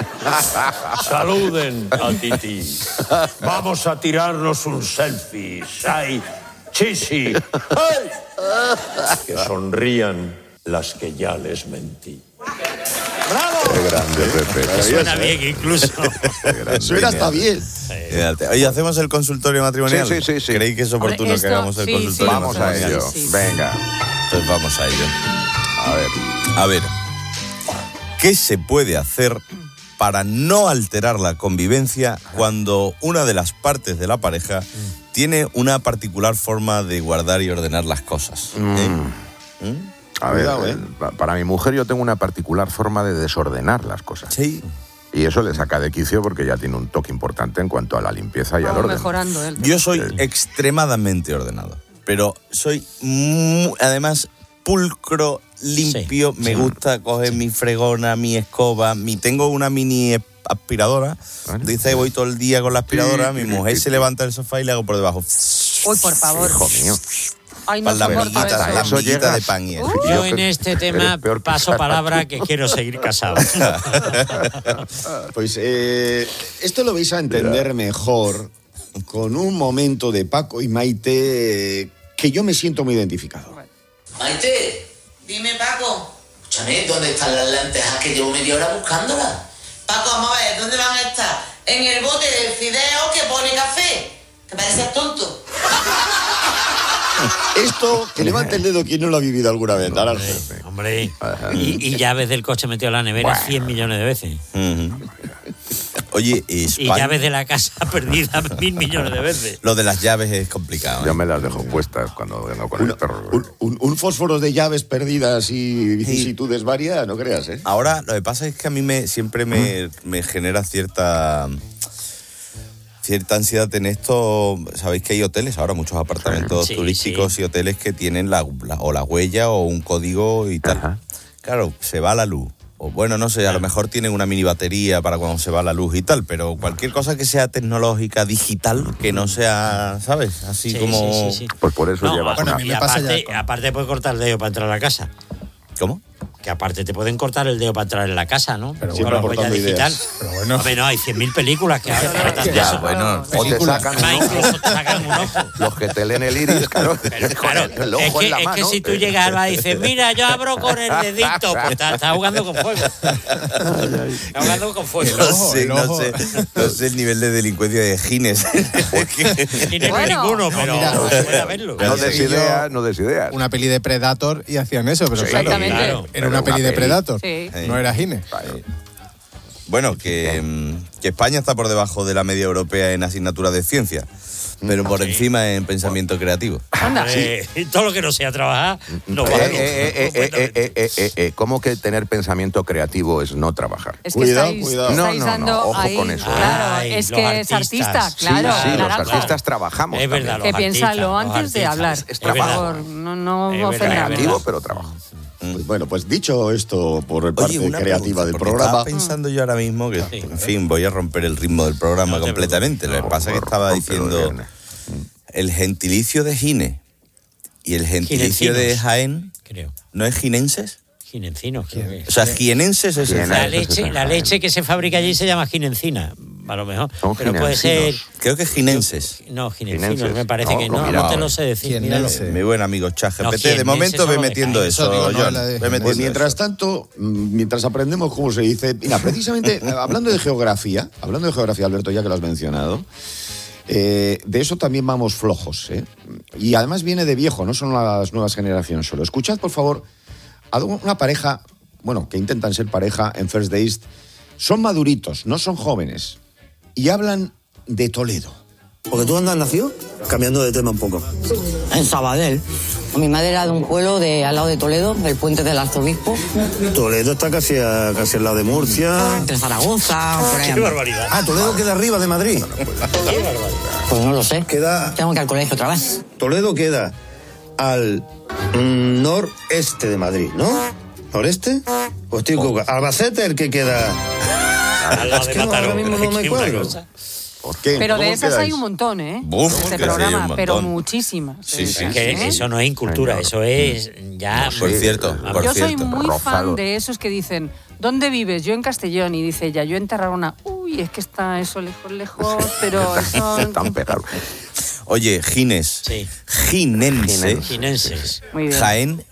Speaker 14: Saluden a Titi. Vamos a tirarnos un selfie. ¡Ay! ¡Chisi! ¡Hey! Que sonrían las que ya les mentí.
Speaker 27: ¡Bravo!
Speaker 8: Qué grande, Pepe.
Speaker 7: Suena bien, incluso.
Speaker 27: Suena hasta bien.
Speaker 6: Sí. Oye, ¿hacemos el consultorio matrimonial?
Speaker 8: Sí, sí, sí. sí.
Speaker 6: ¿Creéis que es oportuno
Speaker 9: Esto,
Speaker 6: que hagamos el
Speaker 9: sí,
Speaker 6: consultorio
Speaker 9: sí,
Speaker 8: vamos
Speaker 6: matrimonial?
Speaker 8: Vamos a ello.
Speaker 9: Sí, sí.
Speaker 8: Venga.
Speaker 6: Entonces vamos a ello.
Speaker 8: A ver.
Speaker 6: A ver. ¿Qué se puede hacer para no alterar la convivencia cuando una de las partes de la pareja tiene una particular forma de guardar y ordenar las cosas? ¿Eh?
Speaker 8: Mm. ¿Mm? A ver, Cuidado, ¿eh? Para mi mujer yo tengo una particular forma de desordenar las cosas.
Speaker 6: Sí.
Speaker 8: Y eso le saca de quicio porque ya tiene un toque importante en cuanto a la limpieza y
Speaker 9: Vamos
Speaker 8: al orden.
Speaker 9: mejorando él.
Speaker 6: Yo soy extremadamente ordenado, pero soy muy, además pulcro, limpio. Sí, me sí. gusta coger sí. mi fregona, mi escoba, mi tengo una mini aspiradora. Bueno, dice, voy todo el día con la aspiradora, sí, mi mujer sí, se sí. levanta del sofá y le hago por debajo.
Speaker 9: Uy, por favor.
Speaker 8: Hijo mío.
Speaker 9: Ay, no
Speaker 6: la amiguita, la amiguita de pan y eso.
Speaker 7: Uh, Yo en este tema paso palabra que quiero seguir casado.
Speaker 27: Pues eh, esto lo vais a entender mejor con un momento de Paco y Maite eh, que yo me siento muy identificado.
Speaker 15: Maite, dime Paco. Escúchame, ¿dónde están las lentejas que llevo media hora buscándolas? Paco, vamos a ver, ¿dónde van a estar? En el bote del fideo que pone café. ¿Te pareces tonto?
Speaker 27: Esto, que levante el dedo quien no lo ha vivido alguna vez, Naranjo.
Speaker 7: Hombre, y, y llaves del coche metido en la nevera bueno. cien millones de veces.
Speaker 6: Uh-huh. Oye,
Speaker 7: Y
Speaker 6: España...
Speaker 7: llaves de la casa perdidas mil millones de veces.
Speaker 6: Lo de las llaves es complicado. ¿eh?
Speaker 8: Yo me las dejo puestas cuando vengo con
Speaker 27: Una-
Speaker 8: el perro.
Speaker 27: Un, un, un fósforo de llaves perdidas y vicisitudes varias, no creas, ¿eh?
Speaker 6: Ahora, lo que pasa es que a mí me siempre me, me genera cierta cierta ansiedad en esto. Sabéis que hay hoteles ahora, muchos apartamentos
Speaker 7: Sí,
Speaker 6: turísticos
Speaker 7: sí.
Speaker 6: y hoteles que tienen la, la- o la huella o un código y tal.
Speaker 8: Ajá.
Speaker 6: Claro, se va la luz. O bueno, no sé, a lo mejor tienen una mini batería para cuando se va la luz y tal, pero cualquier cosa que sea tecnológica, digital, que no sea, ¿sabes? Así
Speaker 7: Sí,
Speaker 6: como...
Speaker 7: sí, sí, sí.
Speaker 8: Pues por eso
Speaker 7: No,
Speaker 8: llevas
Speaker 7: bueno,
Speaker 8: una...
Speaker 7: y
Speaker 4: me pasa
Speaker 7: aparte,
Speaker 4: ya con-
Speaker 7: aparte puedes cortar el dedo para entrar a la casa.
Speaker 6: ¿Cómo?
Speaker 7: Que aparte te pueden cortar el dedo para entrar en la casa, ¿no?
Speaker 4: Pero
Speaker 7: Con
Speaker 27: bueno,
Speaker 7: la huella
Speaker 27: aportando
Speaker 7: digital.
Speaker 27: ideas.
Speaker 4: Pero bueno.
Speaker 7: Hombre, no, hay cien mil películas que ahora tratan de
Speaker 6: Ya,
Speaker 7: eso.
Speaker 6: bueno,
Speaker 8: O te sacan un
Speaker 7: Además,
Speaker 8: ojo.
Speaker 7: incluso te sacan un ojo.
Speaker 8: Los que te leen el iris, claro,
Speaker 7: Pero,
Speaker 8: con
Speaker 7: claro,
Speaker 8: el, el
Speaker 7: es
Speaker 8: ojo
Speaker 7: que,
Speaker 8: en la
Speaker 7: es
Speaker 8: mano.
Speaker 7: que si tú llegas Alba y dices, mira, yo abro con el dedito, pues estás está jugando con fuego. Está jugando con fuego.
Speaker 6: No
Speaker 4: ojo,
Speaker 6: sé,
Speaker 4: el
Speaker 6: no
Speaker 4: ojo.
Speaker 6: sé, no sé el nivel de delincuencia de Gines.
Speaker 7: Y no hay
Speaker 9: Bueno.
Speaker 7: ninguno, pero
Speaker 4: mira,
Speaker 7: puede haberlo.
Speaker 8: No des
Speaker 4: Sí, yo-
Speaker 8: ideas, no des ideas.
Speaker 4: Una peli de Predator y hacían eso, pero
Speaker 8: Sí,
Speaker 4: claro,
Speaker 9: Exactamente.
Speaker 7: claro.
Speaker 4: era una
Speaker 8: Pero
Speaker 4: peli
Speaker 8: una
Speaker 4: de
Speaker 8: peli.
Speaker 4: Predator,
Speaker 9: Sí.
Speaker 4: no era Gine.
Speaker 6: Bueno, que, mm, que España está por debajo de la media europea en asignaturas de ciencia, pero por encima en pensamiento creativo.
Speaker 9: Anda.
Speaker 7: Eh, y todo lo que no sea trabajar, no
Speaker 8: Eh,
Speaker 7: vale.
Speaker 8: eh, eh, eh, eh, eh, eh, eh, eh, eh, ¿Cómo que tener pensamiento creativo es no trabajar?
Speaker 9: Es que
Speaker 27: Cuidado,
Speaker 9: estáis,
Speaker 27: cuidado.
Speaker 8: No,
Speaker 9: estáis
Speaker 8: no, no,
Speaker 9: dando
Speaker 8: ojo
Speaker 9: ahí,
Speaker 8: con eso, ¿eh?
Speaker 9: Claro,
Speaker 7: Ay,
Speaker 9: es
Speaker 7: los
Speaker 9: que es
Speaker 7: artistas.
Speaker 9: artista,
Speaker 8: Sí,
Speaker 9: claro.
Speaker 8: sí, los
Speaker 9: Naranjo.
Speaker 8: artistas trabajamos
Speaker 7: Es
Speaker 8: también.
Speaker 7: verdad,
Speaker 9: Que
Speaker 7: los
Speaker 9: piénsalo
Speaker 7: artistas, los
Speaker 9: antes de
Speaker 7: artistas.
Speaker 9: hablar,
Speaker 7: Es
Speaker 9: por
Speaker 7: verdad.
Speaker 9: favor, no, no
Speaker 7: Es verdad,
Speaker 9: ofendamos.
Speaker 7: es verdad.
Speaker 8: Creativo, pero trabajo.
Speaker 27: Pues bueno, pues dicho esto por parte
Speaker 6: Oye, una
Speaker 27: creativa
Speaker 6: pregunta,
Speaker 27: del
Speaker 6: porque
Speaker 27: programa,
Speaker 6: Estaba pensando yo ahora mismo que, en fin, voy a romper el ritmo del programa
Speaker 7: No te
Speaker 6: completamente. Lo que pasa es que estaba
Speaker 8: Rómpelo,
Speaker 6: diciendo
Speaker 8: Irene.
Speaker 6: el gentilicio de Gine y el gentilicio de
Speaker 7: Ginencinos.
Speaker 6: Jaén,
Speaker 7: Creo.
Speaker 6: ¿no es ginencinos?
Speaker 7: Ginencinos, creo que es.
Speaker 6: O sea, jienenses es
Speaker 8: Jienenses.
Speaker 7: La
Speaker 6: el...
Speaker 7: leche, la leche que se fabrica allí se llama ginencina, a lo mejor.
Speaker 8: Son
Speaker 7: Pero puede ser.
Speaker 8: ginencinos.
Speaker 6: Creo que es jinenses.
Speaker 7: No, ginencinos,
Speaker 8: Ginenses.
Speaker 7: me parece
Speaker 8: No,
Speaker 7: que
Speaker 8: lo
Speaker 7: no.
Speaker 8: miraba.
Speaker 7: No te lo sé decir.
Speaker 4: Gienense.
Speaker 7: míralo.
Speaker 6: Mi buen amigo ChatGPT.
Speaker 7: No,
Speaker 6: de
Speaker 7: jienenses
Speaker 6: momento
Speaker 7: son
Speaker 6: ve
Speaker 7: los de
Speaker 6: metiendo
Speaker 7: Jaén.
Speaker 6: eso,
Speaker 4: Eso digo, no,
Speaker 6: John.
Speaker 4: la de
Speaker 6: Ve
Speaker 4: Jienenses.
Speaker 6: metiendo
Speaker 27: pues mientras
Speaker 6: eso.
Speaker 27: tanto, mm, mientras aprendemos cómo se dice... Mira, precisamente, eh, hablando de geografía, hablando de geografía, Alberto, ya que lo has mencionado, eh, de eso también vamos flojos, ¿eh? Y además viene de viejo, no son las nuevas generaciones solo. Escuchad, por favor, a una pareja, bueno, que intentan ser pareja en First Dates, son maduritos, no son jóvenes, y hablan de Toledo.
Speaker 16: Porque tú andas nacido, cambiando de tema un poco.
Speaker 17: En Sabadell. Mi madre era de un pueblo de al lado de Toledo, del puente del Arzobispo.
Speaker 16: Toledo está casi, a- casi al lado de Murcia.
Speaker 17: Entre Zaragoza, por ahí.
Speaker 7: Qué barbaridad.
Speaker 16: Ah, Toledo queda arriba de Madrid.
Speaker 17: Pues no lo sé.
Speaker 16: Queda,
Speaker 17: Tengo que ir al colegio otra vez.
Speaker 16: Toledo queda al mm, noreste de Madrid, ¿no? ¿Noreste? Pues estoy equivocado. Albacete el que queda...
Speaker 7: Al lado
Speaker 16: Es
Speaker 7: de
Speaker 16: que no,
Speaker 7: Mataró.
Speaker 16: ahora mismo no me
Speaker 7: Qué una
Speaker 16: acuerdo.
Speaker 7: cosa.
Speaker 27: ¿Por qué?
Speaker 9: Pero de
Speaker 27: ¿Cómo
Speaker 9: esas
Speaker 27: quedáis?
Speaker 9: hay un montón, ¿eh?
Speaker 6: Buf,
Speaker 9: de este
Speaker 6: que sí, hay un
Speaker 9: programa,
Speaker 6: montón.
Speaker 9: pero muchísimas.
Speaker 6: Sí, sí.
Speaker 7: Es que
Speaker 9: ¿Eh?
Speaker 7: eso no es incultura, eso es ya.
Speaker 6: Por cierto, por
Speaker 9: Yo soy
Speaker 6: cierto.
Speaker 9: muy fan
Speaker 8: Rozado.
Speaker 9: de esos que dicen, ¿dónde vives? Yo en Castellón. Y dice ella, yo en Tarragona. Uy, es que está eso lejos, lejos, pero eso...
Speaker 8: Están pegados.
Speaker 6: Oye, Gines.
Speaker 7: Sí.
Speaker 6: Ginense.
Speaker 7: Ginenses.
Speaker 9: Muy bien.
Speaker 6: Jaén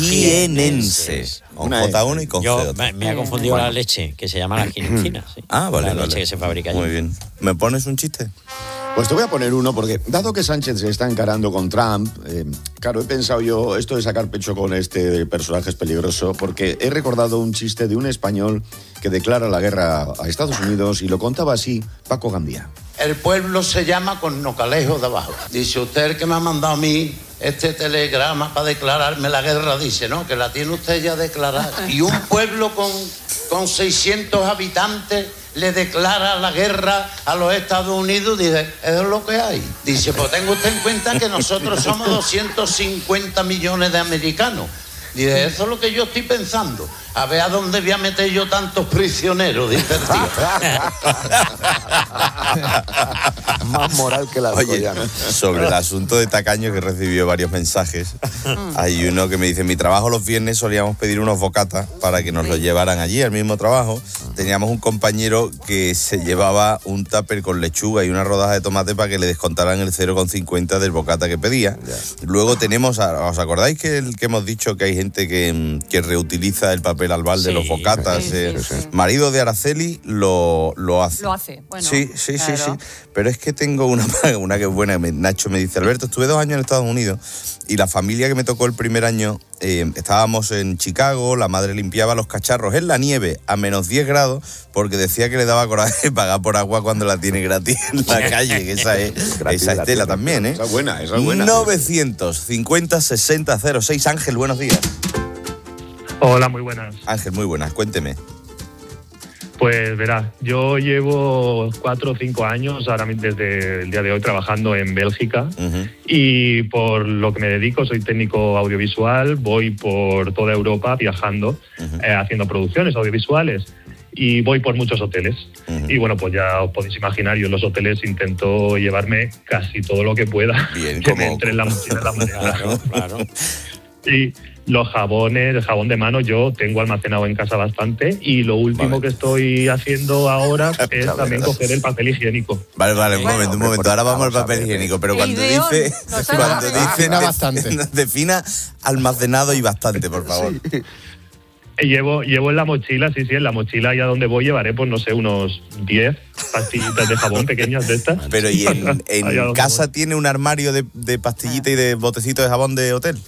Speaker 6: jienense. Con
Speaker 27: Una
Speaker 6: J uno y con
Speaker 7: Yo
Speaker 6: C otro.
Speaker 7: me, me ha confundido la leche, que se llama la ginencina. Sí.
Speaker 6: Ah, vale,
Speaker 7: La
Speaker 6: vale.
Speaker 7: leche que se fabrica allí.
Speaker 6: Muy bien. ¿Me pones un chiste?
Speaker 27: Pues te voy a poner uno, porque dado que Sánchez se está encarando con Trump, eh, claro, he pensado yo, esto de sacar pecho con este personaje es peligroso, porque he recordado un chiste de un español que declara la guerra a Estados Unidos y lo contaba así Paco Gandía.
Speaker 18: El pueblo se llama con Nocalejo de abajo. Dice, usted el que me ha mandado a mí este telegrama para declararme la guerra, dice, no, que la tiene usted ya declarada. Y un pueblo con, con seiscientos habitantes le declara la guerra a los Estados Unidos, dice, eso es lo que hay. Dice, pues tenga usted en cuenta que nosotros somos doscientos cincuenta millones de americanos. Dice, eso es lo que yo estoy pensando. A ver a dónde voy a meter yo tantos prisioneros, dice el tío.
Speaker 8: Más moral que la
Speaker 6: Oye,
Speaker 8: Goyana.
Speaker 6: sobre el asunto de tacaño, que recibió varios mensajes, hay uno que me dice, en mi trabajo los viernes solíamos pedir unos bocatas para que nos los llevaran allí al mismo trabajo. Teníamos un compañero que se llevaba un tupper con lechuga y una rodaja de tomate para que le descontaran el cero coma cincuenta del bocata que pedía. Luego tenemos, a- ¿os acordáis que, el, que hemos dicho que hay gente que, que reutiliza el papel papel al balde,
Speaker 7: Sí,
Speaker 6: los bocatas.
Speaker 9: sí,
Speaker 6: eh,
Speaker 9: sí, sí.
Speaker 6: Marido de Araceli lo, lo hace.
Speaker 9: Lo hace, bueno.
Speaker 6: Sí, sí,
Speaker 9: claro.
Speaker 6: sí, sí. Pero es que tengo una, una que es buena. Me- Nacho me dice, Alberto, estuve dos años en Estados Unidos y la familia que me tocó el primer año, eh, estábamos en Chicago, la madre limpiaba los cacharros en la nieve a menos diez grados porque decía que le daba coraje pagar por agua cuando la tiene gratis en la calle, que esa es, esa es tela también, ¿eh?
Speaker 27: Esa es buena, esa es buena.
Speaker 6: novecientos cincuenta sesenta cero seis. Ángel, buenos días.
Speaker 1: Hola, muy buenas.
Speaker 6: Ángel, muy buenas, cuénteme.
Speaker 1: Pues verás, yo llevo cuatro o cinco años ahora mi- desde el día de hoy trabajando en Bélgica y por lo que me dedico soy técnico audiovisual, voy por toda Europa viajando, eh, haciendo producciones audiovisuales y voy por muchos hoteles. Y bueno, pues ya os podéis imaginar, yo en los hoteles intento llevarme casi todo lo que pueda
Speaker 6: Bien,
Speaker 1: que
Speaker 6: como-
Speaker 1: me entre en la mochila de la manera.
Speaker 7: Claro, claro.
Speaker 1: Y los jabones, el jabón de mano, yo tengo almacenado en casa bastante y lo último que estoy haciendo ahora es también coger el papel higiénico.
Speaker 6: Vale, vale, un momento, un momento. Ahora vamos al papel higiénico, pero cuando
Speaker 1: Ideón,
Speaker 6: dice,
Speaker 1: nos
Speaker 6: cuando
Speaker 1: hace-
Speaker 6: dice,
Speaker 1: Defina
Speaker 6: de-
Speaker 1: bastante.
Speaker 6: defina almacenado y bastante, por favor.
Speaker 1: Eh, Llevo, llevo en la mochila, sí, sí, en la mochila y a donde voy llevaré, pues no sé, unos diez pastillitas de jabón pequeñas de estas.
Speaker 6: Pero ¿y en,
Speaker 1: Allá
Speaker 6: en
Speaker 1: donde
Speaker 6: casa tiene un armario de, de pastillita y de botecito de jabón de hotel?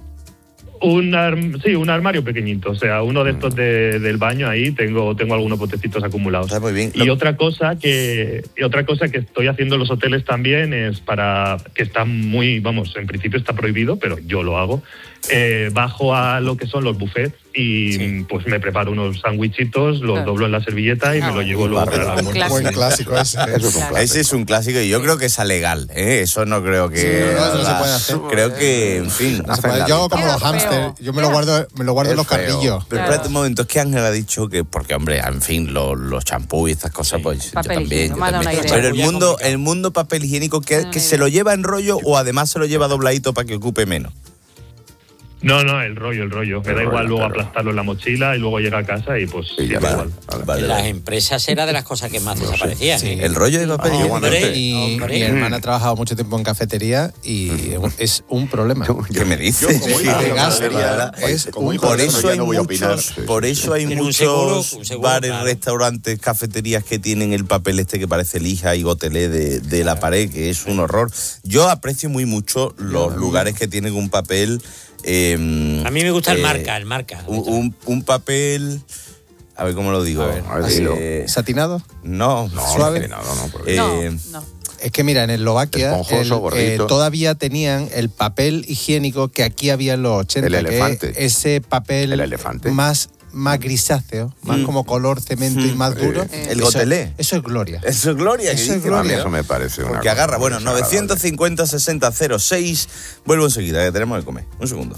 Speaker 1: Un arm- sí, un armario pequeñito, o sea, uno de estos de- del baño ahí, tengo tengo algunos botecitos acumulados.
Speaker 6: Muy bien.
Speaker 1: Y otra cosa que y otra cosa que estoy haciendo en los hoteles también es para que está muy, vamos, en principio está prohibido, pero yo lo hago. Eh, bajo a lo que son los buffets y pues me preparo unos sándwichitos, los
Speaker 6: Claro.
Speaker 1: doblo en la servilleta y me lo llevo luego para el almuerzo.
Speaker 6: Buen clásico ese. Eso es un clásico. Ese es un clásico y yo creo que es legal, ¿eh? Eso no creo que...
Speaker 4: Sí, no, eso no se puede hacer.
Speaker 6: Creo que, en fin...
Speaker 4: No se puede. Yo hago como los hámster, yo me lo guardo, me lo guardo en los carrillos.
Speaker 6: Pero espérate un momento, es que Ángel ha dicho que, porque hombre, en fin, lo- los champús y estas cosas, pues
Speaker 9: Papel
Speaker 6: yo también.
Speaker 9: higiénico,
Speaker 6: yo
Speaker 9: me ha dado
Speaker 6: también.
Speaker 9: una idea.
Speaker 6: Pero el mundo, el mundo papel higiénico, que, que se lo lleva en rollo o además se lo lleva dobladito para que ocupe menos.
Speaker 1: No, no, el rollo, el rollo. Me
Speaker 6: El
Speaker 1: da
Speaker 6: rollo,
Speaker 1: igual luego
Speaker 6: claro.
Speaker 1: aplastarlo en la mochila y luego llega a casa y pues sí, da igual.
Speaker 7: En las empresas era de las cosas que más desaparecían.
Speaker 4: Sí.
Speaker 7: ¿eh?
Speaker 6: El rollo de papel higiénico.
Speaker 7: Hombre,
Speaker 4: Y
Speaker 7: hombre.
Speaker 4: mi hermana ha trabajado mucho tiempo en cafetería y es un problema.
Speaker 6: ¿Qué me dices?
Speaker 4: Yo como hijo de
Speaker 6: Sí,
Speaker 4: cafetería,
Speaker 6: es
Speaker 4: como
Speaker 6: un-
Speaker 4: hijo de
Speaker 6: por eso
Speaker 4: cafetería
Speaker 6: hay
Speaker 4: no voy a opinar.
Speaker 6: muchos, por eso hay
Speaker 7: Tiene un
Speaker 6: muchos
Speaker 7: seguro, un seguro,
Speaker 6: bares,
Speaker 7: claro.
Speaker 6: restaurantes, cafeterías que tienen el papel este que parece lija y gotelé de, de la pared, que es un horror. Yo aprecio muy mucho los lugares que tienen un papel. eh,
Speaker 7: A mí me gusta el
Speaker 6: eh,
Speaker 7: marca, el marca.
Speaker 6: Un, un- un papel. A ver cómo lo digo.
Speaker 4: A ver, a ver, dilo. ¿Satinado?
Speaker 6: No, no,
Speaker 4: ¿Suave?
Speaker 6: no, no, no,
Speaker 4: No,
Speaker 6: eh,
Speaker 4: Es que mira, en Eslovaquia
Speaker 8: Esponjoso,
Speaker 4: el-
Speaker 8: gordito.
Speaker 4: todavía tenían el papel higiénico que aquí había en los ochenta.
Speaker 8: El
Speaker 4: que
Speaker 8: elefante.
Speaker 4: es ese papel
Speaker 8: El elefante.
Speaker 4: más, más grisáceo, más
Speaker 6: Mm.
Speaker 4: como color cemento y más duro.
Speaker 6: Eh, el
Speaker 4: Eso-
Speaker 6: gotelé.
Speaker 4: Eso es gloria.
Speaker 6: Eso es gloria. que
Speaker 4: Eso es
Speaker 6: dice,
Speaker 4: gloria.
Speaker 6: ¿no?
Speaker 8: Eso me parece una
Speaker 6: Porque
Speaker 8: cosa
Speaker 6: agarra.
Speaker 8: muy
Speaker 6: Bueno,
Speaker 8: desagradable.
Speaker 6: novecientos cincuenta sesenta cero seis. Vuelvo enseguida, que tenemos que comer. Un segundo.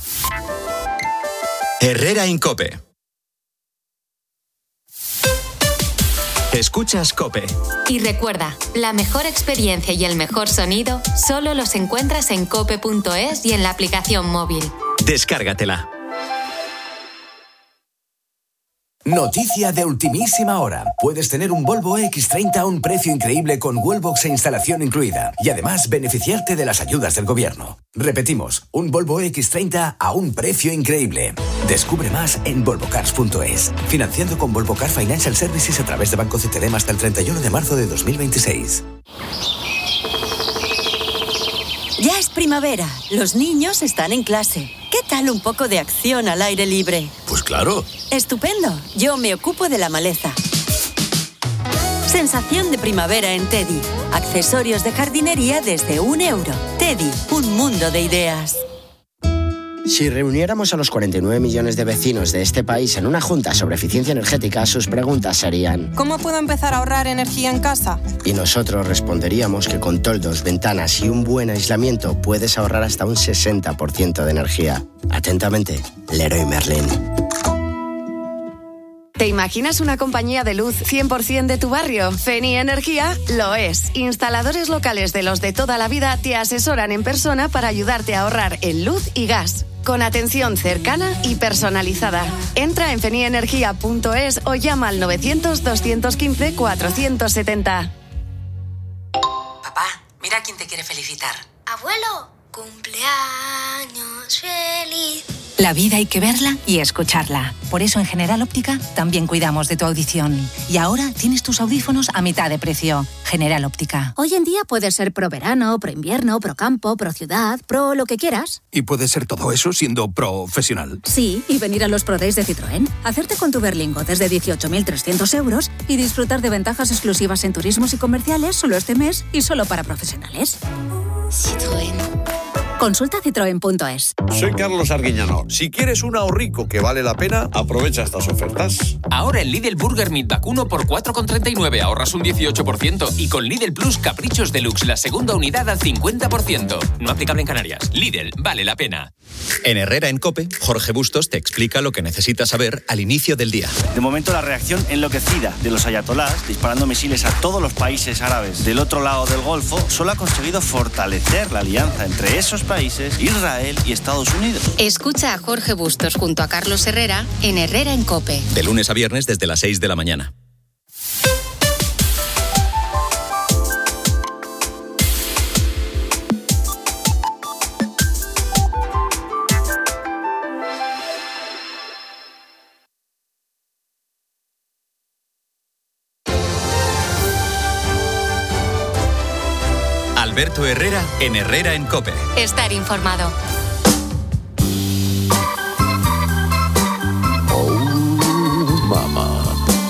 Speaker 19: Herrera Incope. Escuchas Cope.
Speaker 3: Y recuerda, la mejor experiencia y el mejor sonido solo los encuentras en cope punto es y en la aplicación móvil.
Speaker 19: Descárgatela.
Speaker 2: Noticia de ultimísima hora. Puedes tener un Volvo equis treinta a un precio increíble con Wallbox e instalación incluida. Y además beneficiarte de las ayudas del gobierno. Repetimos, un Volvo equis treinta a un precio increíble. Descubre más en volvo cars punto es. Financiando con Volvo Car Financial Services a través de Banco C T D hasta el treinta y uno de marzo de dos mil veintiséis.
Speaker 20: Ya es primavera, los niños están en clase. ¿Qué tal un poco de acción al aire libre?
Speaker 19: Pues claro.
Speaker 20: Estupendo, yo me ocupo de la maleza. Sensación de primavera en Teddy. Accesorios de jardinería desde un euro. Teddy, un mundo de ideas.
Speaker 21: Si reuniéramos a los cuarenta y nueve millones de vecinos de este país en una junta sobre eficiencia energética, sus preguntas serían:
Speaker 22: ¿cómo puedo empezar a ahorrar energía en casa?
Speaker 21: y nosotros responderíamos que con toldos, ventanas y un buen aislamiento puedes ahorrar hasta un sesenta por ciento de energía. Atentamente, Leroy Merlin.
Speaker 23: ¿Te imaginas una compañía de luz cien por ciento de tu barrio? Feni Energía lo es. Instaladores locales de los de toda la vida te asesoran en persona para ayudarte a ahorrar en luz y gas. Con atención cercana y personalizada. Entra en feni energía punto es o llama al novecientos, doscientos quince, cuatrocientos setenta.
Speaker 24: Papá, mira quién te quiere felicitar.
Speaker 25: Abuelo, cumpleaños feliz.
Speaker 5: La vida hay que verla y escucharla. Por eso en General Óptica también cuidamos de tu audición. Y ahora tienes tus audífonos a mitad de precio. General Óptica.
Speaker 10: Hoy en día puedes ser pro verano, pro invierno, pro campo, pro ciudad, pro lo que quieras.
Speaker 11: ¿Y puede ser todo eso siendo profesional?
Speaker 10: Sí, y venir a los Pro Days de Citroën, hacerte con tu Berlingo desde dieciocho mil trescientos euros y disfrutar de ventajas exclusivas en turismos y comerciales solo este mes y solo para profesionales. Citroën. Consulta citroen punto es.
Speaker 12: Soy Carlos Arguiñano. Si quieres un ahorrico que vale la pena, aprovecha estas ofertas.
Speaker 13: Ahora en Lidl Burger Meat Vacuno por cuatro con treinta y nueve ahorras un dieciocho por ciento y con Lidl Plus Caprichos Deluxe la segunda unidad al cincuenta por ciento. No aplicable en Canarias. Lidl, vale la pena.
Speaker 19: En Herrera en COPE, Jorge Bustos te explica lo que necesitas saber al inicio del día.
Speaker 25: De momento la reacción enloquecida de los ayatolás disparando misiles a todos los países árabes del otro lado del Golfo solo ha conseguido fortalecer la alianza entre esos países, Israel y Estados Unidos.
Speaker 3: Escucha a Jorge Bustos junto a Carlos Herrera en Herrera en COPE.
Speaker 19: De lunes a viernes desde las seis de la mañana. Alberto Herrera en Herrera en COPE.
Speaker 3: Estar informado.
Speaker 8: Oh, mamá.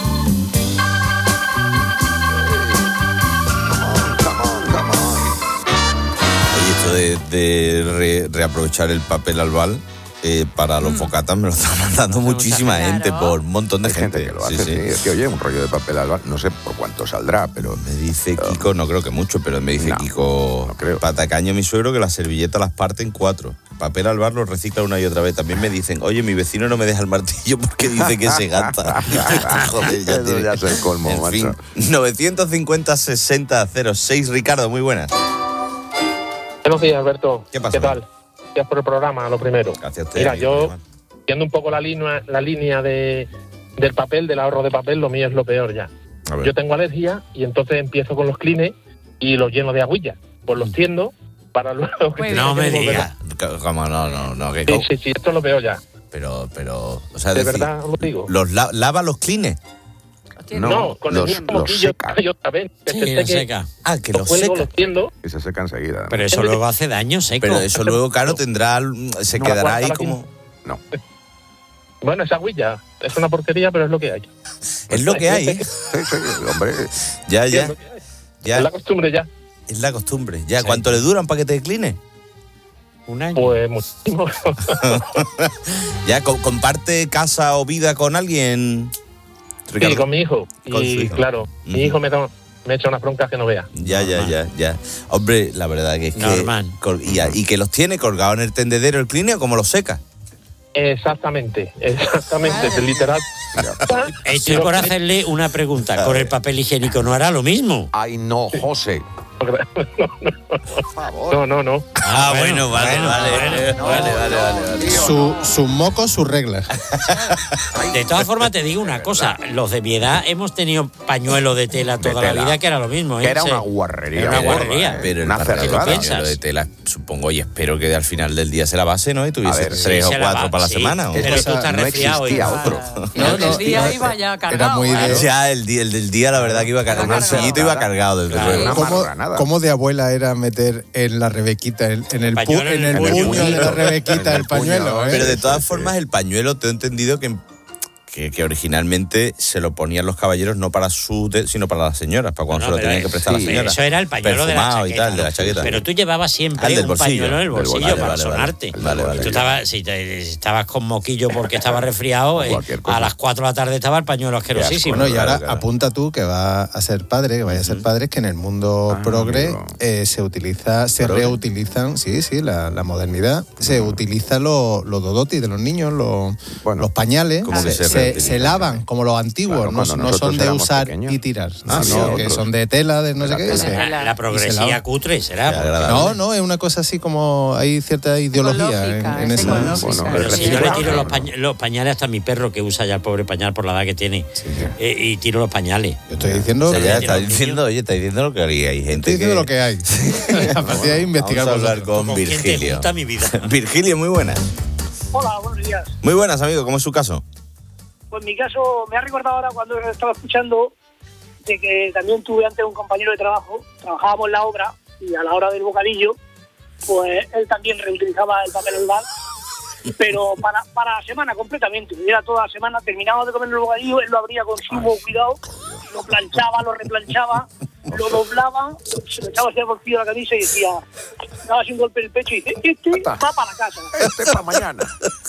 Speaker 6: Oye, esto de, de re, reaprovechar el papel albal eh, para los bocatas me lo está mandando muchísima gente, claro. Por un montón de
Speaker 8: Hay
Speaker 6: gente.
Speaker 8: gente que lo
Speaker 6: Sí,
Speaker 8: hace,
Speaker 6: sí.
Speaker 8: sí. Es que, oye, un rollo de papel albal, no sé por cuánto saldrá, pero...
Speaker 6: Me dice Kiko, no creo que mucho, pero me dice
Speaker 8: No,
Speaker 6: Kiko,
Speaker 8: no creo.
Speaker 6: patacaño mi suegro, que las servilletas las parte en cuatro. Papel albal lo recicla una y otra vez. También me dicen, oye, mi vecino no me deja el martillo porque dice que se gasta. Joder, ya,
Speaker 8: Eso
Speaker 6: tiene...
Speaker 8: ya es el colmo,
Speaker 6: En
Speaker 8: macho.
Speaker 6: fin, novecientos cincuenta sesenta cero seis. Ricardo, muy buenas.
Speaker 26: Buenos días, Alberto.
Speaker 6: ¿Qué pasa?
Speaker 26: ¿Qué tal? Gracias por el programa, lo primero.
Speaker 6: Gracias a usted.
Speaker 26: Mira,
Speaker 6: amigo,
Speaker 26: yo,
Speaker 6: hermano.
Speaker 26: viendo un poco la línea, la línea de, del papel, del ahorro de papel, lo mío es lo peor ya.
Speaker 6: A ver.
Speaker 26: Yo tengo alergia y entonces empiezo con los clines y los lleno de agüilla. Pues los tiendo para luego... que
Speaker 7: No me
Speaker 26: tengo que
Speaker 7: digas.
Speaker 6: ¿Cómo? No, no, no. Que,
Speaker 26: Sí, sí, sí, esto es lo peor ya.
Speaker 6: Pero, pero, o sea,
Speaker 26: De
Speaker 6: decir,
Speaker 26: verdad os lo digo.
Speaker 6: ¿los la- lava los clines?
Speaker 26: No, con el mismo moquillo y otra vez. que
Speaker 7: Sí,
Speaker 26: se
Speaker 7: lo
Speaker 26: seque,
Speaker 7: seca.
Speaker 6: Ah, que
Speaker 26: los
Speaker 6: los
Speaker 26: cuelgo,
Speaker 6: seca.
Speaker 26: los tiendo.
Speaker 8: Y se seca enseguida.
Speaker 7: Pero eso luego hace daño seco.
Speaker 6: Pero eso luego, claro, tendrá, se
Speaker 26: No,
Speaker 6: quedará
Speaker 26: la
Speaker 6: ahí
Speaker 26: cuarta la
Speaker 6: como...
Speaker 8: No.
Speaker 26: Bueno, esa agüilla es una porquería, pero es lo que hay.
Speaker 6: Es lo que hay.
Speaker 8: Sí, sí, hombre.
Speaker 6: Ya,
Speaker 26: Sí,
Speaker 6: ya.
Speaker 26: es lo que hay.
Speaker 6: ya.
Speaker 26: Es la costumbre ya.
Speaker 6: Es la costumbre. Ya,
Speaker 7: Sí.
Speaker 6: ¿cuánto le dura un paquete de clines?
Speaker 7: Un año.
Speaker 26: Pues muchísimo.
Speaker 6: Ya, co- ¿comparte casa o vida con alguien?
Speaker 26: Sí,
Speaker 6: Ricardo?
Speaker 26: con mi hijo.
Speaker 6: Con su
Speaker 26: Y
Speaker 6: hijo.
Speaker 26: claro, mi
Speaker 6: Ujú.
Speaker 26: hijo me, da- me echa unas broncas que no vea.
Speaker 6: Ya, ya,
Speaker 7: Normal.
Speaker 6: ya, ya. Hombre, la verdad que es que...
Speaker 7: Normal.
Speaker 6: col- y, a- y que los tiene colgados en el tendedero el cline o como los seca.
Speaker 26: Exactamente, exactamente, es literal.
Speaker 7: Estoy por hacerle una pregunta. ¿Con el papel higiénico no hará lo mismo?
Speaker 8: Ay, no, José.
Speaker 26: No, no, no.
Speaker 6: Ah, bueno, vale,
Speaker 7: bueno,
Speaker 6: vale.
Speaker 7: bueno.
Speaker 6: Vale, vale, vale, vale.
Speaker 4: Su, sus mocos, sus reglas.
Speaker 7: De todas formas, te digo una cosa. Los de mi edad hemos tenido pañuelo de tela toda
Speaker 8: tela.
Speaker 7: la vida, que era lo mismo. ¿eh?
Speaker 8: Que era
Speaker 7: Sí.
Speaker 8: una guarrería.
Speaker 7: Era una
Speaker 8: gorda,
Speaker 7: guarrería.
Speaker 8: ¿eh?
Speaker 6: Pero el
Speaker 8: Una
Speaker 6: papel
Speaker 8: cerrada.
Speaker 7: piensas?
Speaker 6: de tela, supongo, y espero que al final del día se la base, ¿no? Y tuviese
Speaker 8: A ver,
Speaker 6: tres
Speaker 7: sí,
Speaker 6: o
Speaker 7: se la
Speaker 6: cuatro
Speaker 7: va-
Speaker 6: para la
Speaker 7: sí,
Speaker 6: semana. ¿o?
Speaker 7: pero
Speaker 8: Es que
Speaker 7: tú estás
Speaker 8: no
Speaker 7: resfriado
Speaker 8: existía
Speaker 7: y-
Speaker 8: otro.
Speaker 9: No,
Speaker 4: no,
Speaker 9: el día
Speaker 4: era-
Speaker 9: iba ya
Speaker 4: era
Speaker 9: cargado.
Speaker 4: muy
Speaker 9: ¿eh?
Speaker 4: de-
Speaker 6: Ya, el, día, el del día, la verdad que iba cargado. El sellito iba cargado, desde
Speaker 7: Claro.
Speaker 6: luego.
Speaker 8: Una
Speaker 4: ¿Cómo,
Speaker 8: marranada.
Speaker 4: cómo de abuela era meter en la rebequita, en, en el, pu-
Speaker 7: Pañuelo
Speaker 4: en
Speaker 7: en
Speaker 4: el
Speaker 7: el
Speaker 4: puño
Speaker 7: puño.
Speaker 4: de la rebequita,
Speaker 8: En
Speaker 4: el
Speaker 8: el puño,
Speaker 4: pañuelo? ¿eh?
Speaker 6: Pero de
Speaker 8: Sí,
Speaker 6: todas
Speaker 8: sí,
Speaker 6: formas,
Speaker 8: sí.
Speaker 6: el pañuelo, te he entendido que, que, que originalmente se lo ponían los caballeros no para su, de- sino para las señoras, para cuando
Speaker 7: No,
Speaker 6: se lo
Speaker 7: pero
Speaker 6: tenían que prestar a
Speaker 8: sí,
Speaker 6: la señora.
Speaker 7: Eso era el pañuelo de la
Speaker 6: Perfumado
Speaker 7: chaqueta.
Speaker 6: y tal, de la
Speaker 7: ¿no?
Speaker 6: chaqueta.
Speaker 7: Pero tú llevabas siempre
Speaker 6: Ah, el del
Speaker 7: un
Speaker 6: bolsillo.
Speaker 7: pañuelo en el
Speaker 6: Del
Speaker 7: bolsillo
Speaker 6: bolsillo,
Speaker 7: para
Speaker 6: vale, vale.
Speaker 7: sonarte.
Speaker 6: Vale, vale.
Speaker 7: Y tú estabas, si te- si estabas con moquillo porque estabas resfriado, eh,
Speaker 8: Cualquier cosa.
Speaker 7: a las cuatro de la tarde estaba el pañuelo asquerosísimo.
Speaker 4: Bueno, y
Speaker 6: Claro,
Speaker 4: ahora
Speaker 6: claro.
Speaker 4: apunta tú que va a ser padre, que vaya a ser padre, que en el mundo
Speaker 8: Ah,
Speaker 4: progre
Speaker 8: amigo.
Speaker 4: eh, se utiliza, se
Speaker 6: Progre.
Speaker 4: reutilizan, sí, sí, la, la modernidad, se utiliza los los dodotis de los niños, los,
Speaker 8: Bueno,
Speaker 4: los pañales,
Speaker 6: ¿cómo que
Speaker 4: se,
Speaker 6: se
Speaker 4: se-
Speaker 6: reutiliza?
Speaker 4: se lavan como los antiguos,
Speaker 8: Claro,
Speaker 4: no,
Speaker 8: cuando
Speaker 4: no
Speaker 8: nosotros
Speaker 4: son de
Speaker 8: éramos
Speaker 4: usar
Speaker 8: pequeños.
Speaker 4: y tirar,
Speaker 8: Ah,
Speaker 4: sino
Speaker 8: no,
Speaker 4: que
Speaker 8: otros.
Speaker 4: son de tela, de no sé qué.
Speaker 7: La,
Speaker 4: se-
Speaker 7: la- la
Speaker 4: y se
Speaker 7: progresía
Speaker 4: lavan.
Speaker 7: cutre será.
Speaker 6: Qué agradable.
Speaker 4: No, no, es una cosa así como hay cierta ideología en,
Speaker 9: Ecológica,
Speaker 4: en
Speaker 9: es
Speaker 4: esa.
Speaker 9: ecológica.
Speaker 8: Bueno,
Speaker 7: Pero
Speaker 8: pero
Speaker 7: si yo le
Speaker 8: reciclable,
Speaker 7: tiro los,
Speaker 8: ¿no?
Speaker 7: pañ- los pañales hasta a mi perro, que usa ya el pobre pañal por la edad que tiene, eh, y tiro los pañales.
Speaker 4: Yo estoy diciendo,
Speaker 6: O sea,
Speaker 4: que-
Speaker 6: ya
Speaker 7: Tiene
Speaker 6: está
Speaker 7: los
Speaker 6: diciendo, oye, está diciendo lo que haría. Hay gente
Speaker 4: estoy diciendo
Speaker 6: que...
Speaker 4: lo que hay. A partir de ahí investigar
Speaker 6: Vamos a hablar
Speaker 4: vosotros.
Speaker 6: con
Speaker 7: ¿Con quién te
Speaker 6: Virgilio.
Speaker 7: gusta mi vida?
Speaker 6: Virgilio, muy buenas.
Speaker 1: Hola, buenos días.
Speaker 6: Muy buenas, amigo, ¿cómo es su caso?
Speaker 1: Pues mi caso me ha recordado ahora cuando estaba escuchando de que también tuve antes un compañero de trabajo, trabajábamos en la obra y a la hora del bocadillo, pues él también reutilizaba el papel albal, pero para, para la semana completamente, era toda la semana, terminaba de comer el bocadillo, él lo abría con sumo cuidado, lo planchaba, lo replanchaba, lo doblaba, se lo echaba hacia el bolsillo de la camisa y decía, daba así un golpe en el pecho y dice, este va para la casa.
Speaker 8: Este para mañana.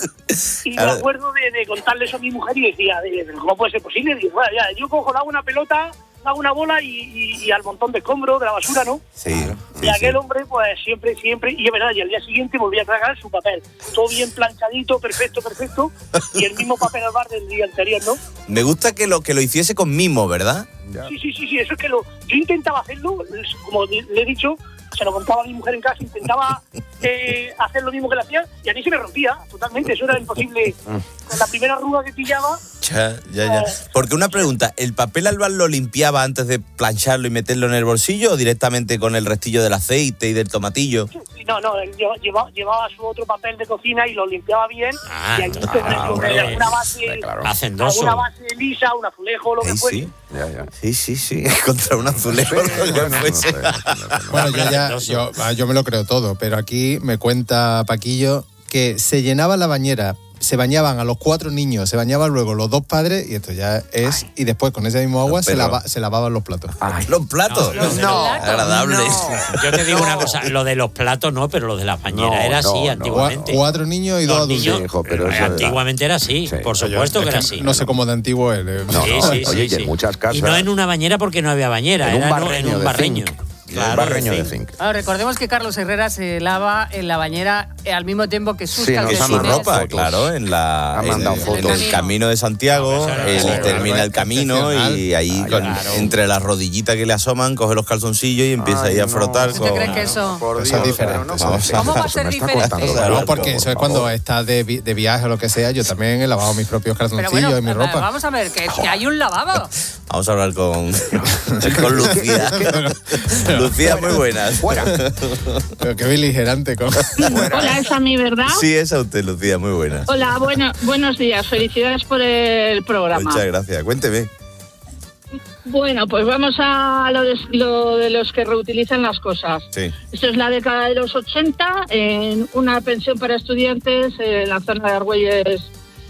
Speaker 1: Y me acuerdo de, de contarle eso a mi mujer y decía, ¿cómo puede ser posible? Y digo, bueno, ya, yo cojo, le hago una pelota, le hago una bola y, y, y al montón de escombros, de la basura, ¿no?
Speaker 6: Sí.
Speaker 1: Y
Speaker 6: sí,
Speaker 1: aquel
Speaker 6: sí.
Speaker 1: hombre, pues siempre, siempre, y es verdad, y al día siguiente volvía a tragar su papel. Todo bien planchadito, perfecto, perfecto, y el mismo papel al bar del día anterior, ¿no?
Speaker 6: Me gusta que lo que lo hiciese con mimo, ¿verdad?
Speaker 1: Sí, sí, sí, sí, eso es que lo, yo intentaba hacerlo, como le he dicho, se lo contaba a mi mujer en casa, intentaba eh, hacer lo mismo que le hacía y a mí se me rompía totalmente, eso era imposible. Con la primera arruga que pillaba...
Speaker 6: Ya, ya, ya. Porque una pregunta, ¿el papel albal lo limpiaba antes de plancharlo y meterlo en el bolsillo o directamente con el restillo del aceite y del tomatillo?
Speaker 1: Sí, no, no, él llevaba, llevaba su otro papel de cocina y lo limpiaba bien
Speaker 6: Ah,
Speaker 1: y allí
Speaker 6: ah,
Speaker 1: sobre alguna base,
Speaker 6: claro.
Speaker 1: alguna base lisa, un azulejo, lo que
Speaker 6: Sí,
Speaker 1: fuese.
Speaker 6: sí. Sí, sí, sí, contra un azulejo. lo que fuese.
Speaker 4: Bueno, ya, ya, yo, yo me lo creo todo, pero aquí me cuenta Paquillo que se llenaba la bañera, se bañaban a los cuatro niños, se bañaban luego los dos padres y esto ya es, y después con ese mismo agua se, lava, se lavaban los platos.
Speaker 6: ¿Los platos?
Speaker 7: No,
Speaker 6: No, agradable.
Speaker 7: Yo te digo una cosa, lo de los platos no, pero lo de las bañeras
Speaker 4: No,
Speaker 7: era así
Speaker 4: no, no.
Speaker 7: antiguamente.
Speaker 4: Cuatro niños y dos
Speaker 7: Los
Speaker 4: adultos.
Speaker 7: niños,
Speaker 4: Sí, hijo, pero
Speaker 7: eh,
Speaker 4: eso era-
Speaker 7: antiguamente era así, por supuesto que era así.
Speaker 4: No sé cómo de antiguo es. eh.
Speaker 7: No, Sí, no, sí,
Speaker 8: Oye,
Speaker 7: sí,
Speaker 8: y en
Speaker 7: sí.
Speaker 8: muchas casas...
Speaker 7: Y no en una bañera porque no había bañera,
Speaker 8: En un
Speaker 7: era en
Speaker 8: barreño
Speaker 7: un
Speaker 8: de
Speaker 7: barreño.
Speaker 8: zinc.
Speaker 7: Claro,
Speaker 8: un barreño
Speaker 7: de
Speaker 8: de
Speaker 7: zinc.
Speaker 8: zinc.
Speaker 9: Ahora, recordemos que Carlos Herrera se lava en la bañera eh, al mismo tiempo que sus
Speaker 6: Sí, nos
Speaker 9: calcetines.
Speaker 6: su ropa, claro, en la
Speaker 8: Ha mandado
Speaker 6: en,
Speaker 8: fotos.
Speaker 6: en el camino de Santiago, él
Speaker 8: claro,
Speaker 6: termina
Speaker 8: claro,
Speaker 6: el camino y ahí con- entre las rodillitas que le asoman coge los calzoncillos y empieza ahí a frotar.
Speaker 9: ¿Tú
Speaker 6: con...
Speaker 9: crees que eso?
Speaker 8: Por
Speaker 4: Eso es diferente.
Speaker 6: Vamos a-
Speaker 9: ¿Cómo va a ser
Speaker 6: se me está
Speaker 9: diferente?
Speaker 6: cortando la
Speaker 4: No,
Speaker 6: boca,
Speaker 4: porque
Speaker 6: por
Speaker 4: eso es
Speaker 6: favor.
Speaker 4: cuando estás de, vi- de viaje o lo que sea. Yo también he lavado mis propios
Speaker 9: Pero
Speaker 4: calzoncillos
Speaker 9: bueno,
Speaker 4: y mi ropa.
Speaker 9: vamos a ver, que, que hay un lavabo.
Speaker 6: Vamos a hablar con, con Lucía. Lucía, muy buenas.
Speaker 4: Pero qué beligerante. Con...
Speaker 14: Hola, ¿es a mí, verdad?
Speaker 6: Sí, es a usted, Lucía, muy buenas.
Speaker 14: Hola, bueno, buenos días. Felicidades por el programa.
Speaker 6: Muchas gracias. Cuénteme.
Speaker 14: Bueno, pues vamos a lo de, lo de los que reutilizan las cosas.
Speaker 6: Sí.
Speaker 14: Esto es la década de los ochenta, en una pensión para estudiantes en la zona de Argüelles,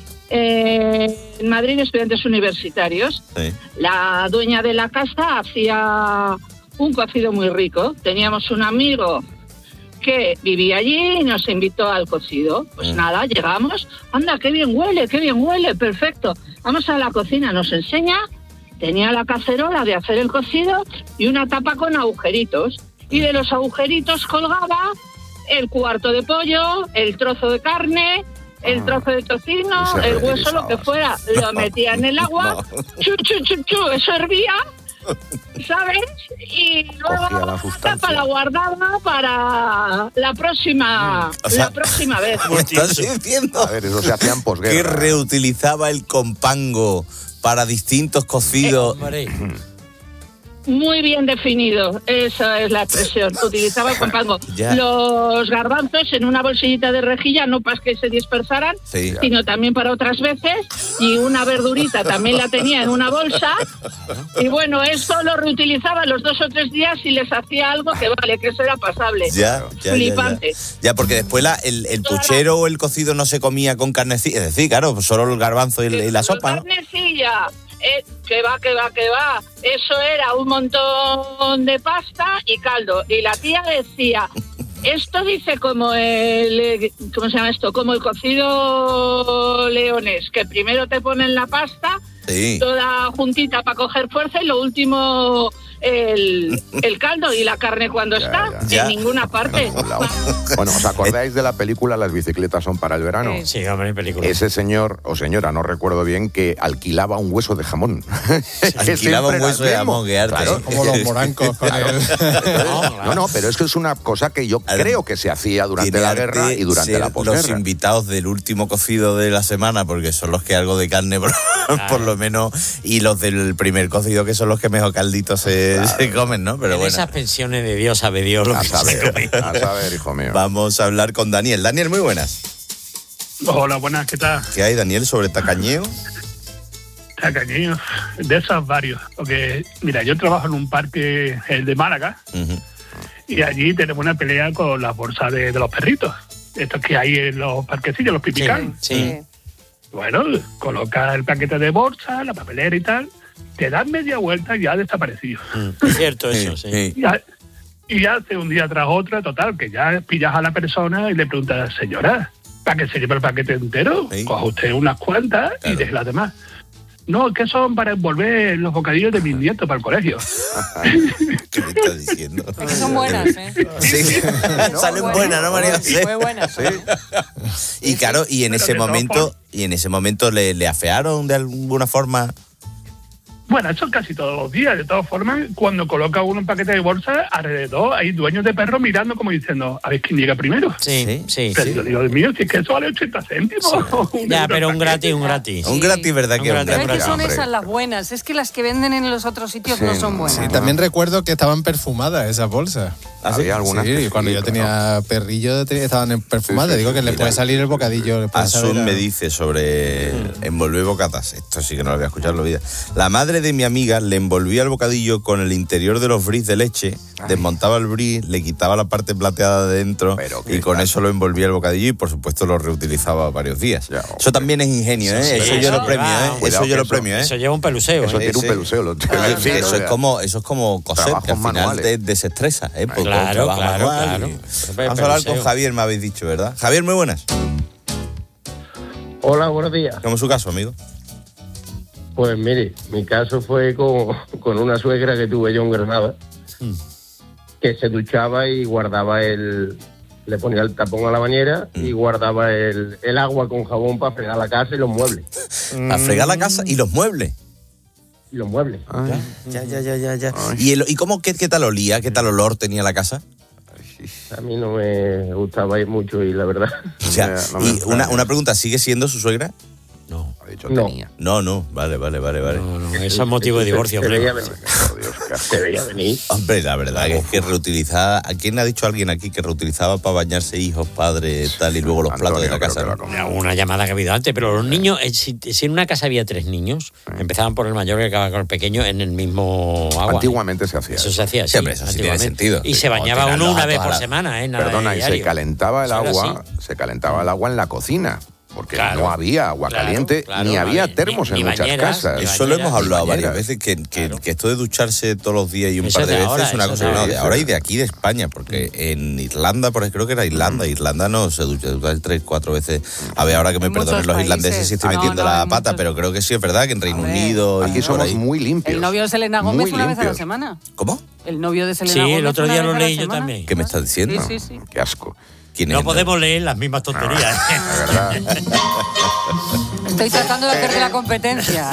Speaker 14: eh, en Madrid, estudiantes universitarios.
Speaker 6: Sí.
Speaker 14: La dueña de la casa hacía un cocido muy rico. Teníamos un amigo que vivía allí y nos invitó al cocido. Pues
Speaker 6: Mm.
Speaker 14: nada, llegamos. Anda, qué bien huele, qué bien huele, perfecto. Vamos a la cocina, nos enseña. Tenía la cacerola de hacer el cocido y una tapa con agujeritos. Y de los agujeritos colgaba el cuarto de pollo, el trozo de carne, el trozo de tocino,
Speaker 8: Y se
Speaker 14: el hueso,
Speaker 8: reutilizaba.
Speaker 14: lo que fuera. Lo metía en el agua, chu, chu, chu, chu, eso hervía, ¿sabes? Y luego
Speaker 8: Cogía la
Speaker 14: la
Speaker 8: sustancia.
Speaker 14: tapa la guardaba para la próxima,
Speaker 6: O sea,
Speaker 14: la próxima vez.
Speaker 6: ¿Me estás diciendo
Speaker 8: A ver, eso se hacía en
Speaker 6: que
Speaker 8: posguerra.
Speaker 6: reutilizaba el compango para distintos cocidos?
Speaker 14: Muy bien definido, esa es la expresión. Utilizaba el compango.
Speaker 6: Ya.
Speaker 14: Los garbanzos en una bolsillita de rejilla, no para que se dispersaran,
Speaker 6: Sí.
Speaker 14: sino también para otras veces. Y una verdurita también la tenía en una bolsa. Y bueno, esto lo reutilizaba los dos o tres días y les hacía algo que vale, que eso era pasable.
Speaker 6: Ya, ya, ya,
Speaker 14: Flipante.
Speaker 6: ya. Ya, porque después la- el, el puchero o el cocido no se comía con carnecilla. Es decir, claro, solo el garbanzo y, y la sopa, ¿no?
Speaker 14: Carnecilla, eh, que va, que va, que va. Eso era un montón de pasta y caldo. Y la tía decía, esto dice como el, eh, ¿cómo se llama esto? Como el cocido leonés, que primero te ponen la pasta,
Speaker 6: Sí.
Speaker 14: toda juntita para coger fuerza y lo último el, el caldo y la carne cuando está
Speaker 8: ya.
Speaker 14: en ninguna parte.
Speaker 8: Bueno, ¿os acordáis de la película Las bicicletas son para el verano?
Speaker 7: Sí, hombre, película.
Speaker 8: Ese señor o señora, no recuerdo bien, que alquilaba un hueso de jamón. Que
Speaker 6: Alquilaba un
Speaker 8: siempre era
Speaker 6: hueso
Speaker 8: el
Speaker 6: de
Speaker 8: mismo.
Speaker 6: jamón, que arte.
Speaker 8: Claro.
Speaker 4: Como los morancos con
Speaker 8: Claro.
Speaker 4: el...
Speaker 8: No, no, pero es que es una cosa que yo creo que se hacía durante
Speaker 6: Tiene
Speaker 8: la
Speaker 6: arte
Speaker 8: guerra y durante
Speaker 6: ser
Speaker 8: la
Speaker 6: los
Speaker 8: posguerra.
Speaker 6: invitados del último cocido de la semana, porque son los que algo de carne por, por lo menos, y los del primer cocido, que son los que mejor calditos se, se comen, ¿no? Pero
Speaker 7: en
Speaker 6: bueno.
Speaker 7: esas pensiones de Dios sabe Dios lo
Speaker 8: A
Speaker 7: que se
Speaker 8: saber,
Speaker 7: come.
Speaker 8: a saber, hijo mío.
Speaker 6: Vamos a hablar con Daniel. Daniel, muy buenas.
Speaker 2: Hola, buenas, ¿qué tal?
Speaker 6: ¿Qué hay, Daniel, sobre tacañeo?
Speaker 2: Tacañeo, de esos varios. Porque, mira, yo trabajo en un parque, el de Málaga, uh-huh. y allí tenemos una pelea con las bolsas de, de los perritos. Estos que hay en los parquecillos, los pipicán.
Speaker 7: Sí, sí.
Speaker 2: Bueno, coloca el paquete de bolsa, la papelera y tal, te das media vuelta y ya ha desaparecido.
Speaker 7: Mm, es cierto eso, sí. sí.
Speaker 2: Y, ha, y hace un día tras otro, total, que ya pillas a la persona y le preguntas, señora, ¿para qué se lleva el paquete entero? Sí. Coja usted unas cuantas claro. y deje las demás. No, que son para envolver los bocadillos de mis nietos para el colegio.
Speaker 6: ¿Qué me estás diciendo?
Speaker 9: Es que son buenas, ¿eh?
Speaker 6: Sí, no, salen bueno, buenas, ¿no, María?
Speaker 9: Sí, muy buenas.
Speaker 6: Sí. Y claro, y en ese momento, y en ese momento le, le afearon de alguna forma.
Speaker 2: Bueno, eso casi todos los días. De todas formas, cuando coloca uno un paquete de bolsa, alrededor hay dueños de perros mirando como diciendo, a ver quién llega primero.
Speaker 7: Sí, sí,
Speaker 2: pero
Speaker 7: sí.
Speaker 2: yo digo, Dios mío, si es que eso vale ochenta céntimos. Sí.
Speaker 7: Ya, pero un gratis, un gratis.
Speaker 6: Sí. Un gratis, ¿verdad? Un que
Speaker 9: gratis.
Speaker 6: un
Speaker 9: gratis. Pero son esas las buenas. Es que las que venden en los otros sitios sí. no son buenas.
Speaker 4: Sí, también recuerdo que estaban perfumadas esas bolsas.
Speaker 8: ¿Ah, sí? Había algunas.
Speaker 4: Sí, y cuando sí, yo tenía no. perrillo estaban perfumadas. Sí, sí, Digo que sí, le puede salir el bocadillo.
Speaker 6: Asun me dice sobre mm. envolver bocatas. Esto sí que no lo había escuchado en la vida. La madre de mi amiga le envolvía el bocadillo con el interior de los bris de leche, Ay. desmontaba el bris, le quitaba la parte plateada de dentro y con eso lo envolvía el bocadillo y por supuesto lo reutilizaba varios días. Ya, eso también es ingenio, ¿eh? Sí, eso, eso yo lo premio, ¿eh? Eso yo lo premio, ¿eh?
Speaker 7: Eso lleva un peluseo.
Speaker 8: Eso
Speaker 7: ¿eh?
Speaker 8: tiene un peluseo. Lo
Speaker 6: ah, sí, eso es como eso es como coser, que al final te desestresa, ¿eh? Por
Speaker 7: claro, claro, claro.
Speaker 6: Vamos a hablar con Javier, me habéis dicho, ¿verdad? Javier, muy buenas.
Speaker 15: Hola, buenos días.
Speaker 6: ¿Cómo es su caso, amigo?
Speaker 15: Pues mire, mi caso fue con, con una suegra que tuve yo en Granada, mm. que se duchaba y guardaba el... Le ponía el tapón a la bañera mm. y guardaba el, el agua con jabón para fregar la casa y los muebles.
Speaker 6: ¿Para fregar la casa y los muebles?
Speaker 15: Y los muebles.
Speaker 6: Ay, ya, ya, ya, ya, ya. ¿Y, el, y cómo, qué, qué tal olía? ¿Qué tal olor tenía la casa?
Speaker 15: A mí no me gustaba ir mucho y la verdad...
Speaker 6: O sea, no me, no me y una, una pregunta, ¿sigue siendo su suegra?
Speaker 7: No.
Speaker 8: Ha dicho no. tenía.
Speaker 6: No, no, vale, vale, vale, vale.
Speaker 7: No, no, eso es motivo de divorcio, hombre.
Speaker 15: Debería venir.
Speaker 6: Hombre, la verdad que es que reutilizaba... ¿A quién ha dicho alguien aquí que reutilizaba para bañarse hijos, padres, tal, y luego los Antonio, platos de la casa? ¿No?
Speaker 7: Una llamada que ha habido antes, pero los niños, si, si en una casa había tres niños, sí. empezaban por el mayor y acababan con el pequeño en el mismo agua.
Speaker 8: Antiguamente se hacía
Speaker 7: eso. Eso se hacía, sí.
Speaker 6: Siempre, eso sí tiene sentido.
Speaker 7: Y se bañaba uno una vez por semana, ¿eh? Nada
Speaker 8: Perdona,
Speaker 7: de
Speaker 8: y se calentaba el agua, se calentaba el agua en la cocina. Porque claro, no había agua claro, caliente, claro, ni había termos ni, en ni muchas bañeras, casas.
Speaker 6: Eso lo hemos hablado varias veces, que, que, claro. que esto de ducharse todos los días y un eso par de, de ahora, veces es una cosa no, de ahora y de aquí de España, porque en Irlanda, por ejemplo, creo que era Irlanda, mm. Irlanda no se ducha, ducha tres, cuatro veces. A ver, ahora que me perdonen los irlandeses si estoy no, metiendo no, la pata, muchos... pero creo que sí es verdad que en Reino Unido...
Speaker 8: Aquí somos muy limpios.
Speaker 9: El novio de Selena Gómez una vez a la semana.
Speaker 6: ¿Cómo?
Speaker 9: El novio de Selena Gómez.
Speaker 7: Sí, el otro día lo leí yo también.
Speaker 6: ¿Qué me estás diciendo?
Speaker 9: Sí, sí, sí.
Speaker 8: Qué asco.
Speaker 7: No podemos leer las mismas tonterías.
Speaker 8: No, la verdad.
Speaker 9: Estoy tratando de hacerte la competencia.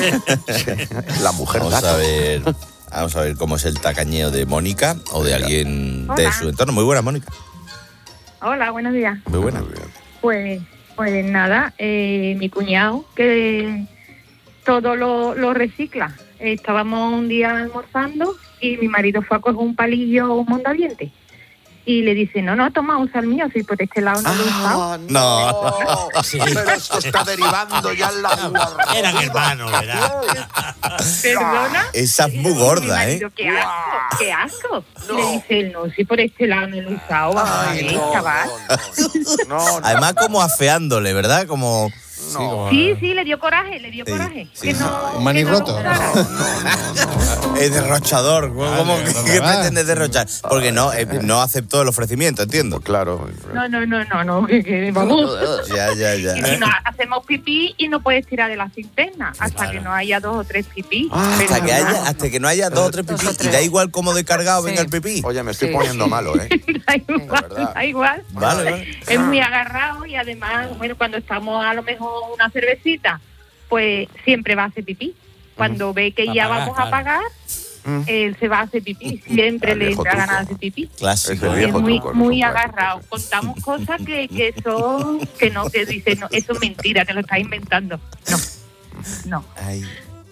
Speaker 8: La mujer
Speaker 6: Vamos a ver, vamos a ver cómo es el tacañeo de Mónica o de alguien Hola. de su entorno. Muy buena, Mónica.
Speaker 16: Hola, buenos días.
Speaker 6: Muy buena.
Speaker 16: Pues, pues nada, eh, mi cuñado que todo lo, lo recicla. Estábamos un día almorzando y mi marido fue a coger un palillo, un mondadiente. Y le dice, no, no, toma, usa el mío, si por este lado no lo he usado.
Speaker 6: No,
Speaker 8: no. Sí. Pero esto está derivando ya en la guarda.
Speaker 7: Eran hermanos, ¿verdad?
Speaker 16: ¿Perdona?
Speaker 6: Esa es muy gorda, ¿eh?
Speaker 16: Qué asco, qué asco. No. Le dice él, no, si por este lado no lo he usado, vamos a ver, no, chaval.
Speaker 6: No, no, no. Además como afeándole, ¿verdad? Como...
Speaker 16: No. Sí, sí, le dio coraje, le dio sí, coraje. Sí, que no,
Speaker 4: un manirroto.
Speaker 16: No, no,
Speaker 6: no, es derrochador. ¿Cómo vale, que, que pretende derrochar? Porque no, eh, no aceptó el ofrecimiento, entiendo.
Speaker 8: Pues claro.
Speaker 16: No, no, no, no, no, que, que vamos.
Speaker 6: Ya, ya, ya.
Speaker 16: Y si no, hacemos pipí y no puedes tirar de la cisterna hasta claro. que no haya dos o tres pipí.
Speaker 6: Ah, hasta, que haya, hasta que no haya dos o tres pipí. Y da igual cómo descargado sí. venga el pipí.
Speaker 8: Oye, me estoy sí. poniendo malo, ¿eh?
Speaker 16: da igual, da igual.
Speaker 6: Vale, vale.
Speaker 16: Es muy agarrado y además, bueno, cuando estamos a lo mejor una cervecita, pues siempre va a hacer pipí. Cuando mm. ve que ya pagar, vamos claro. a pagar, mm. él se va a hacer pipí. Siempre le entra ganas de hacer pipí.
Speaker 6: Clásico.
Speaker 16: Es, es muy, muy agarrado. Contamos cosas que, que son, que no, que dicen, no, eso es mentira, que lo está inventando. No, no.
Speaker 6: Ay.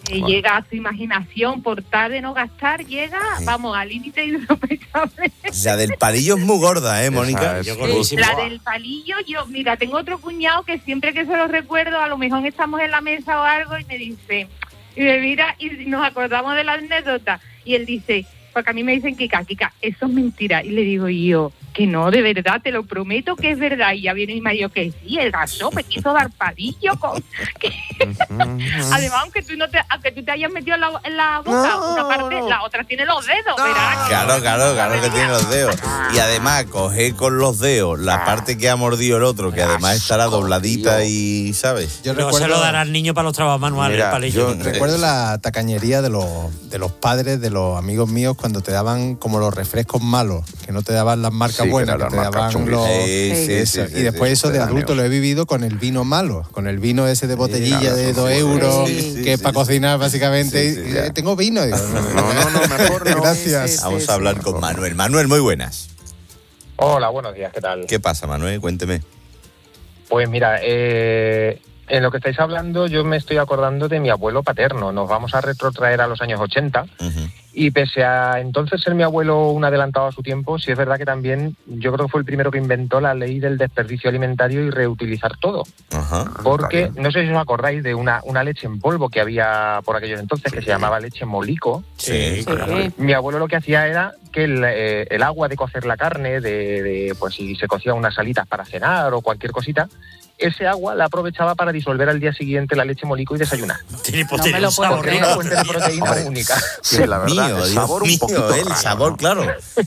Speaker 16: Eh, llega a su imaginación, por tal de no gastar, llega, sí. vamos, al límite insospechable.
Speaker 6: La del palillo es muy gorda, ¿eh, Mónica?
Speaker 16: Sí, la del palillo, yo, mira, tengo otro cuñado que siempre que se lo recuerdo, a lo mejor estamos en la mesa o algo y me dice, y me mira y nos acordamos de la anécdota, y él dice, porque a mí me dicen, Kika, Kika, eso es mentira. Y le digo yo, que no, de verdad, te lo prometo que es verdad. Y ya viene mi marido que sí, el gaso me quiso dar palillo. Con... Además, aunque tú, no te, aunque tú te hayas metido en la, en la boca, no. una parte, la otra tiene los dedos, no. ¿verdad?
Speaker 6: Claro, claro, claro que tiene los dedos. Y además, coger con los dedos la parte que ha mordido el otro, que además estará dobladita y, ¿sabes?
Speaker 7: Yo recuerdo, se lo dará al niño para los trabajos manuales, Mira, el palillo.
Speaker 4: Yo recuerdo la tacañería de los, de los padres, de los amigos míos, cuando te daban como los refrescos malos, que no te daban las marcas sí, buenas, que, que te daban los... Sí, sí, sí, sí, y después sí, eso de adulto lo he vivido con el vino malo, con el vino ese de botellilla sí, claro, de dos euros, sí, sí, que es sí, para sí, cocinar básicamente. Sí, sí, y, tengo vino. Digo, no, no, no, mejor no. Gracias.
Speaker 6: Sí, sí, Vamos sí, a hablar sí, con sí. Manuel. Manuel, muy buenas.
Speaker 26: Hola, buenos días, ¿qué tal?
Speaker 6: ¿Qué pasa, Manuel? Cuénteme.
Speaker 26: Pues mira, eh... en lo que estáis hablando, yo me estoy acordando de mi abuelo paterno. Nos vamos a retrotraer a los años ochenta. Uh-huh. Y pese a entonces ser mi abuelo un adelantado a su tiempo, sí es verdad que también yo creo que fue el primero que inventó la ley del desperdicio alimentario y reutilizar todo. Uh-huh. Porque, no sé si os acordáis de una, una leche en polvo que había por aquellos entonces, sí. que se llamaba leche molico.
Speaker 6: Sí, claro.
Speaker 26: Sí. Mi abuelo lo que hacía era que el, eh, el agua de cocer la carne, de, de pues si se cocía unas alitas para cenar o cualquier cosita, ese agua la aprovechaba para disolver al día siguiente la leche molico y desayunar.
Speaker 7: Tiene no me lo puedo
Speaker 26: creer. Una fuente de proteína única.
Speaker 6: Sí, la verdad, mío, el sabor Dios un poquito mío, el sabor, claro.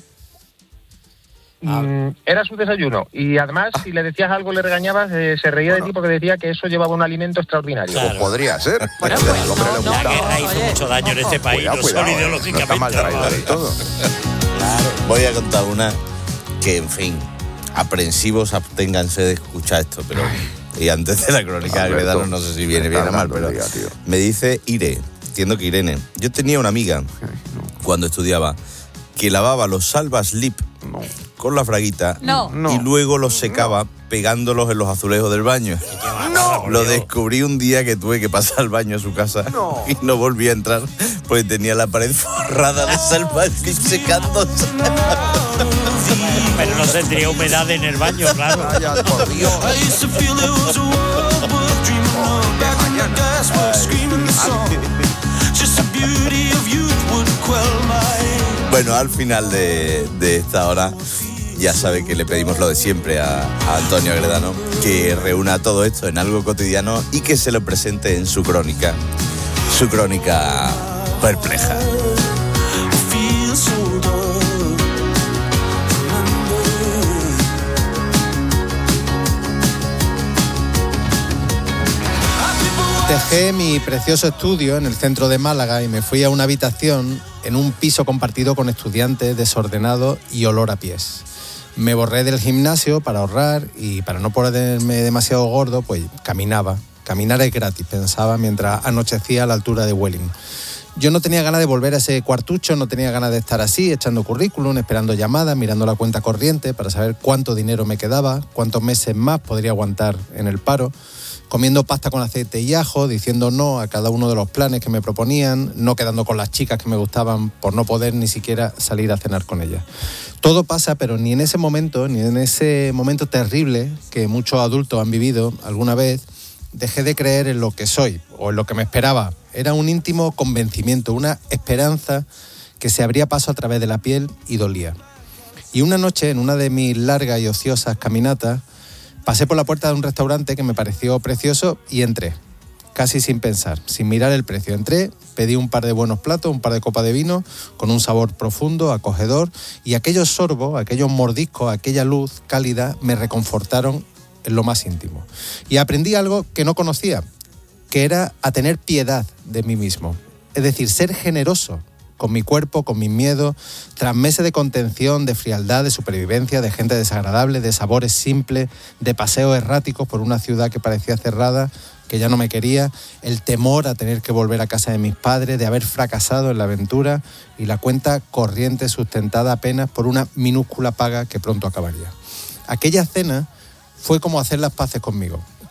Speaker 26: mm, era su desayuno. Y además, si le decías algo, le regañabas, eh, se reía bueno. de ti porque decía que eso llevaba un alimento extraordinario.
Speaker 8: Claro. Pues podría ser.
Speaker 26: Bueno, pues,
Speaker 8: el hombre
Speaker 26: no,
Speaker 8: le
Speaker 7: la guerra hizo
Speaker 26: oye,
Speaker 7: mucho daño en este país, cuidado, no
Speaker 8: cuidado,
Speaker 7: solo ideológicamente.
Speaker 8: No está mal traído del todo.
Speaker 6: Claro. Voy a contar una que, en fin, aprensivos, absténganse de escuchar esto, pero... Y antes de la crónica de Gredano, no sé si viene bien o mal, pero día, me dice Ire, entiendo que Irene, yo tenía una amiga, no. cuando estudiaba, que lavaba los salvas lip no. con la fraguita
Speaker 9: no.
Speaker 6: y luego los secaba no. pegándolos en los azulejos del baño.
Speaker 8: No.
Speaker 6: Lo descubrí un día que tuve que pasar al baño a su casa no. y no volví a entrar porque tenía la pared forrada de salvas lip secándose.
Speaker 7: Pero no tendría humedad en el baño, claro.
Speaker 8: Vaya, por Dios.
Speaker 6: Bueno, al final de, de esta hora ya sabe que le pedimos lo de siempre a, a Antonio Gredano, que reúna todo esto en algo cotidiano y que se lo presente en su crónica, su crónica perpleja.
Speaker 4: Dejé mi precioso estudio en el centro de Málaga y me fui a una habitación en un piso compartido con estudiantes, desordenado y olor a pies. Me borré del gimnasio para ahorrar y para no ponerme demasiado gordo, pues caminaba. Caminar es gratis, pensaba mientras anochecía a la altura de Welling. Yo no tenía ganas de volver a ese cuartucho, no tenía ganas de estar así, echando currículum, esperando llamadas, mirando la cuenta corriente para saber cuánto dinero me quedaba, cuántos meses más podría aguantar en el paro, comiendo pasta con aceite y ajo, diciendo no a cada uno de los planes que me proponían, no quedando con las chicas que me gustaban por no poder ni siquiera salir a cenar con ellas. Todo pasa, pero ni en ese momento, ni en ese momento terrible que muchos adultos han vivido alguna vez, dejé de creer en lo que soy o en lo que me esperaba. Era un íntimo convencimiento, una esperanza que se abría paso a través de la piel y dolía. Y una noche, en una de mis largas y ociosas caminatas, pasé por la puerta de un restaurante que me pareció precioso y entré, casi sin pensar, sin mirar el precio. Entré, pedí un par de buenos platos, un par de copas de vino, con un sabor profundo, acogedor, y aquellos sorbos, aquellos mordiscos, aquella luz cálida me reconfortaron en lo más íntimo. Y aprendí algo que no conocía, que era a tener piedad de mí mismo, es decir, ser generoso con mi cuerpo, con mis miedos, tras meses de contención, de frialdad, de supervivencia, de gente desagradable, de sabores simples, de paseos erráticos por una ciudad que parecía cerrada, que ya no me quería, el temor a tener que volver a casa de mis padres, de haber fracasado en la aventura y la cuenta corriente sustentada apenas por una minúscula paga que pronto acabaría. Aquella cena fue como hacer las paces conmigo,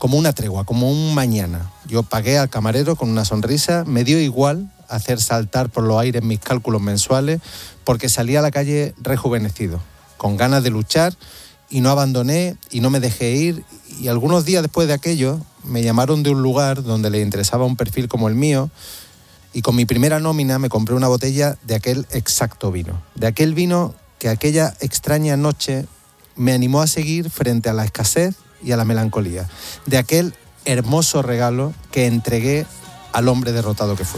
Speaker 4: como una tregua, como un mañana. Yo pagué al camarero con una sonrisa, me dio igual hacer saltar por los aires mis cálculos mensuales, porque salí a la calle rejuvenecido, con ganas de luchar, y no abandoné y no me dejé ir. Y algunos días después de aquello me llamaron de un lugar donde les interesaba un perfil como el mío, y con mi primera nómina me compré una botella de aquel exacto vino, de aquel vino que aquella extraña noche me animó a seguir frente a la escasez y a la melancolía, de aquel hermoso regalo que entregué al hombre derrotado que fui.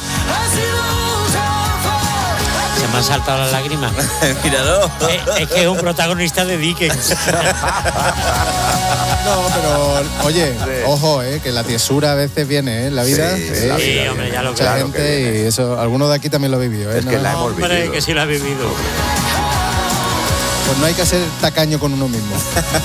Speaker 7: Se me han saltado las lágrimas.
Speaker 6: Míralo.
Speaker 7: Es, es que es un protagonista de Dickens.
Speaker 4: No, pero oye, sí. Ojo, eh, que la tiesura a veces viene ¿eh? en la vida.
Speaker 6: Sí,
Speaker 4: eh,
Speaker 6: la vida
Speaker 7: sí hombre, ya lo
Speaker 4: mucha
Speaker 7: claro
Speaker 4: gente
Speaker 7: que
Speaker 4: y eso, algunos de aquí también lo ha vivido. ¿eh?
Speaker 8: Es
Speaker 4: no,
Speaker 8: que la hemos
Speaker 7: hombre,
Speaker 8: vivido.
Speaker 7: que sí la ha vivido.
Speaker 4: Pues no hay que ser tacaño con uno mismo.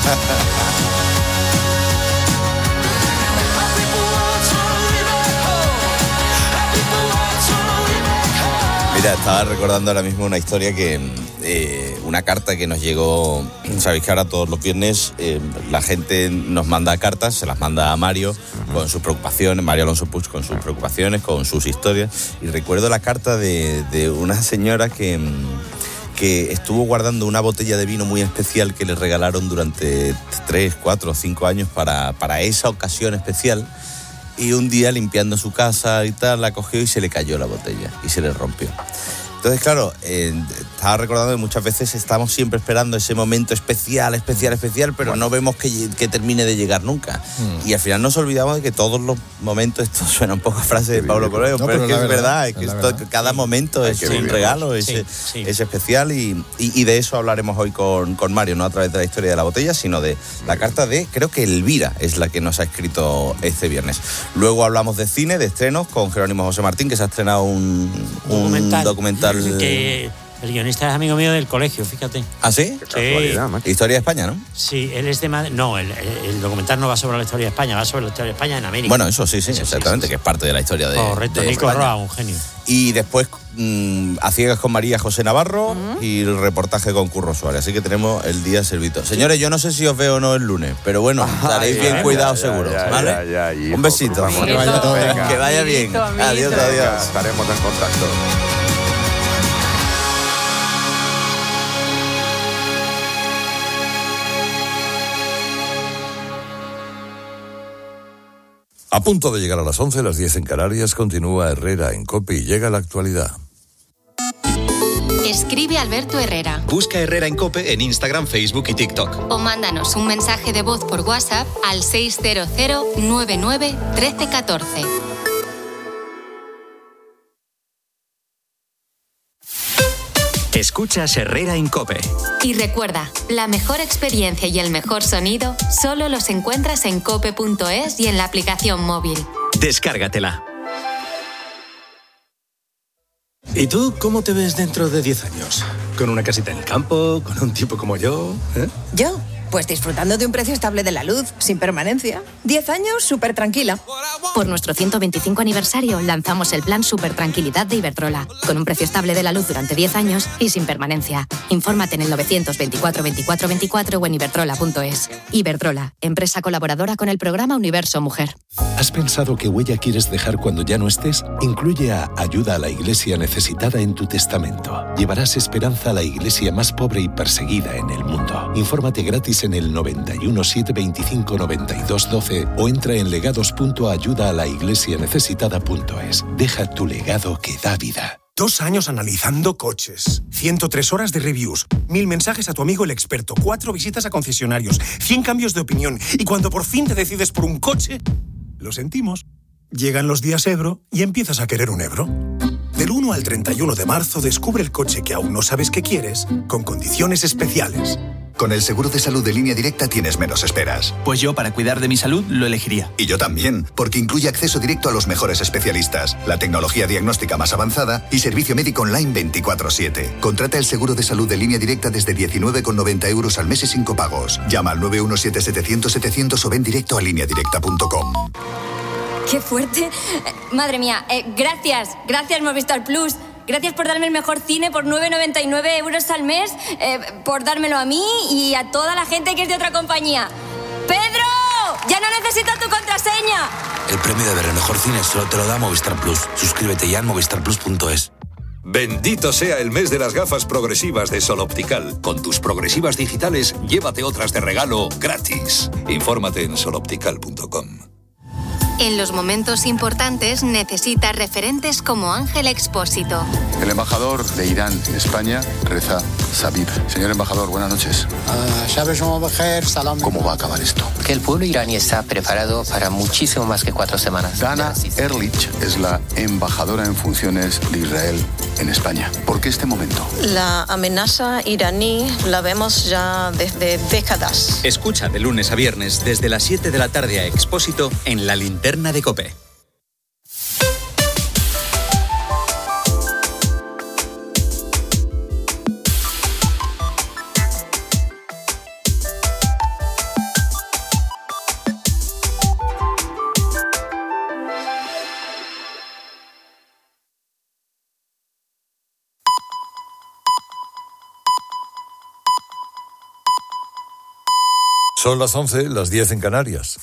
Speaker 6: Mira, estaba recordando ahora mismo una historia que, eh, una carta que nos llegó, sabéis que ahora todos los viernes eh, la gente nos manda cartas, se las manda a Mario con sus preocupaciones, Mario Alonso Puig con sus preocupaciones, con sus historias, y recuerdo la carta de, de una señora que, que estuvo guardando una botella de vino muy especial que le regalaron durante tres, cuatro, cinco años para, para esa ocasión especial. Y un día limpiando su casa y tal, la cogió y se le cayó la botella y se le rompió. Entonces, claro, eh, estaba recordando que muchas veces estamos siempre esperando ese momento especial, especial, especial, pero bueno, no vemos que, que termine de llegar nunca. Mm. Y al final nos olvidamos de que todos los momentos, esto suena un poco a frase de Pablo Coelho, no, pero, pero es que es verdad, verdad es que esto, verdad. cada momento sí, es un regalo, es, sí, sí. es especial y, y, y de eso hablaremos hoy con, con Mario, no a través de la historia de la botella, sino de la carta de, creo que Elvira es la que nos ha escrito este viernes. Luego hablamos de cine, de estrenos, con Jerónimo José Martín, que se ha estrenado un, un documental. documental
Speaker 7: Que el guionista es amigo mío del colegio, fíjate.
Speaker 6: ¿Ah, sí?
Speaker 7: Sí.
Speaker 6: Historia de España, ¿no?
Speaker 7: Sí, él es de Madrid. No, el, el documental no va sobre la historia de España, va sobre la historia de España en América.
Speaker 6: Bueno, eso sí, sí, eso exactamente, sí, sí, sí. que es parte de la historia de
Speaker 7: Correcto,
Speaker 6: de
Speaker 7: Nico Roa, un genio.
Speaker 6: Y después mmm, A Ciegas con María José Navarro uh-huh. y el reportaje con Curro Suárez. Así que tenemos el día servido. Señores, yo no sé si os veo o no el lunes, pero bueno, estaréis bien ya, cuidados ya, seguro, ya, ¿vale? Ya, ya, hijo, un besito.
Speaker 8: Vamos,
Speaker 6: que vaya todo bien. Que vaya bien.
Speaker 8: Amiguito, adiós, adiós. Estaremos en contacto.
Speaker 12: A punto de llegar a las once, las diez en Canarias, continúa Herrera en COPE y llega la actualidad.
Speaker 3: Escribe Alberto Herrera.
Speaker 19: Busca Herrera en COPE en Instagram, Facebook y TikTok.
Speaker 3: O mándanos un mensaje de voz por WhatsApp al seis cero cero nueve nueve uno tres uno cuatro.
Speaker 19: Escuchas Herrera en COPE.
Speaker 3: Y recuerda, la mejor experiencia y el mejor sonido solo los encuentras en cope punto es y en la aplicación móvil.
Speaker 19: Descárgatela.
Speaker 11: ¿Y tú cómo te ves dentro de diez años? ¿Con una casita en el campo? ¿Con un tipo como yo? ¿Eh?
Speaker 17: ¿Yo? Pues disfrutando de un precio estable de la luz, sin permanencia. diez años, súper tranquila.
Speaker 3: Por nuestro ciento veinticinco aniversario lanzamos el plan Súper Tranquilidad de Iberdrola, con un precio estable de la luz durante diez años y sin permanencia. Infórmate en el novecientos veinticuatro veinticuatro veinticuatro o en iberdrola punto es. Iberdrola, empresa colaboradora con el programa Universo Mujer.
Speaker 18: ¿Has pensado qué huella quieres dejar cuando ya no estés? Incluye a Ayuda a la Iglesia Necesitada en tu testamento. Llevarás esperanza a la iglesia más pobre y perseguida en el mundo. Infórmate gratis en el noventa y uno, setecientos veinticinco, noventa y dos, doce o entra en legados punto ayuda a la iglesia necesitada punto es. Deja tu legado que da vida.
Speaker 20: Dos años analizando coches, ciento tres horas de reviews, mil mensajes a tu amigo el experto, cuatro visitas a concesionarios, cien cambios de opinión y cuando por fin te decides por un coche, lo sentimos. Llegan los días Ebro y empiezas a querer un Ebro. Del uno al treinta y uno de marzo descubre el coche que aún no sabes que quieres con condiciones especiales.
Speaker 21: Con el seguro de salud de Línea Directa tienes menos esperas.
Speaker 22: Pues yo, para cuidar de mi salud, lo elegiría.
Speaker 21: Y yo también, porque incluye acceso directo a los mejores especialistas, la tecnología diagnóstica más avanzada y servicio médico online veinticuatro siete. Contrata el seguro de salud de Línea Directa desde diecinueve con noventa euros al mes y cinco pagos. Llama al nueve uno siete, setecientos, setecientos o ven directo a línea directa punto com.
Speaker 23: ¡Qué fuerte! Madre mía, eh, gracias, gracias Movistar Plus. Gracias por darme el mejor cine por nueve con noventa y nueve euros al mes, eh, por dármelo a mí y a toda la gente que es de otra compañía. ¡Pedro! ¡Ya no necesito ¡Toma!
Speaker 1: El premio de ver el mejor cine solo te lo da Movistar Plus. Suscríbete ya en movistar plus punto es.
Speaker 12: Bendito sea el mes de las gafas progresivas de Sol Optical. Con tus progresivas digitales, llévate otras de regalo gratis. Infórmate en sol optical punto com.
Speaker 3: En los momentos importantes necesita referentes como Ángel Expósito.
Speaker 5: El embajador de Irán en España, Reza Sabib. Señor embajador, buenas noches. ¿Cómo va a acabar esto?
Speaker 10: Que el pueblo iraní está preparado para muchísimo más que cuatro semanas.
Speaker 5: Dana Ehrlich es la embajadora en funciones de Israel en España. ¿Por qué este momento?
Speaker 13: La amenaza iraní la vemos ya desde décadas.
Speaker 19: Escucha de lunes a viernes desde las siete de la tarde a Expósito en La Linterna de COPE.
Speaker 12: Son las once, las diez en Canarias.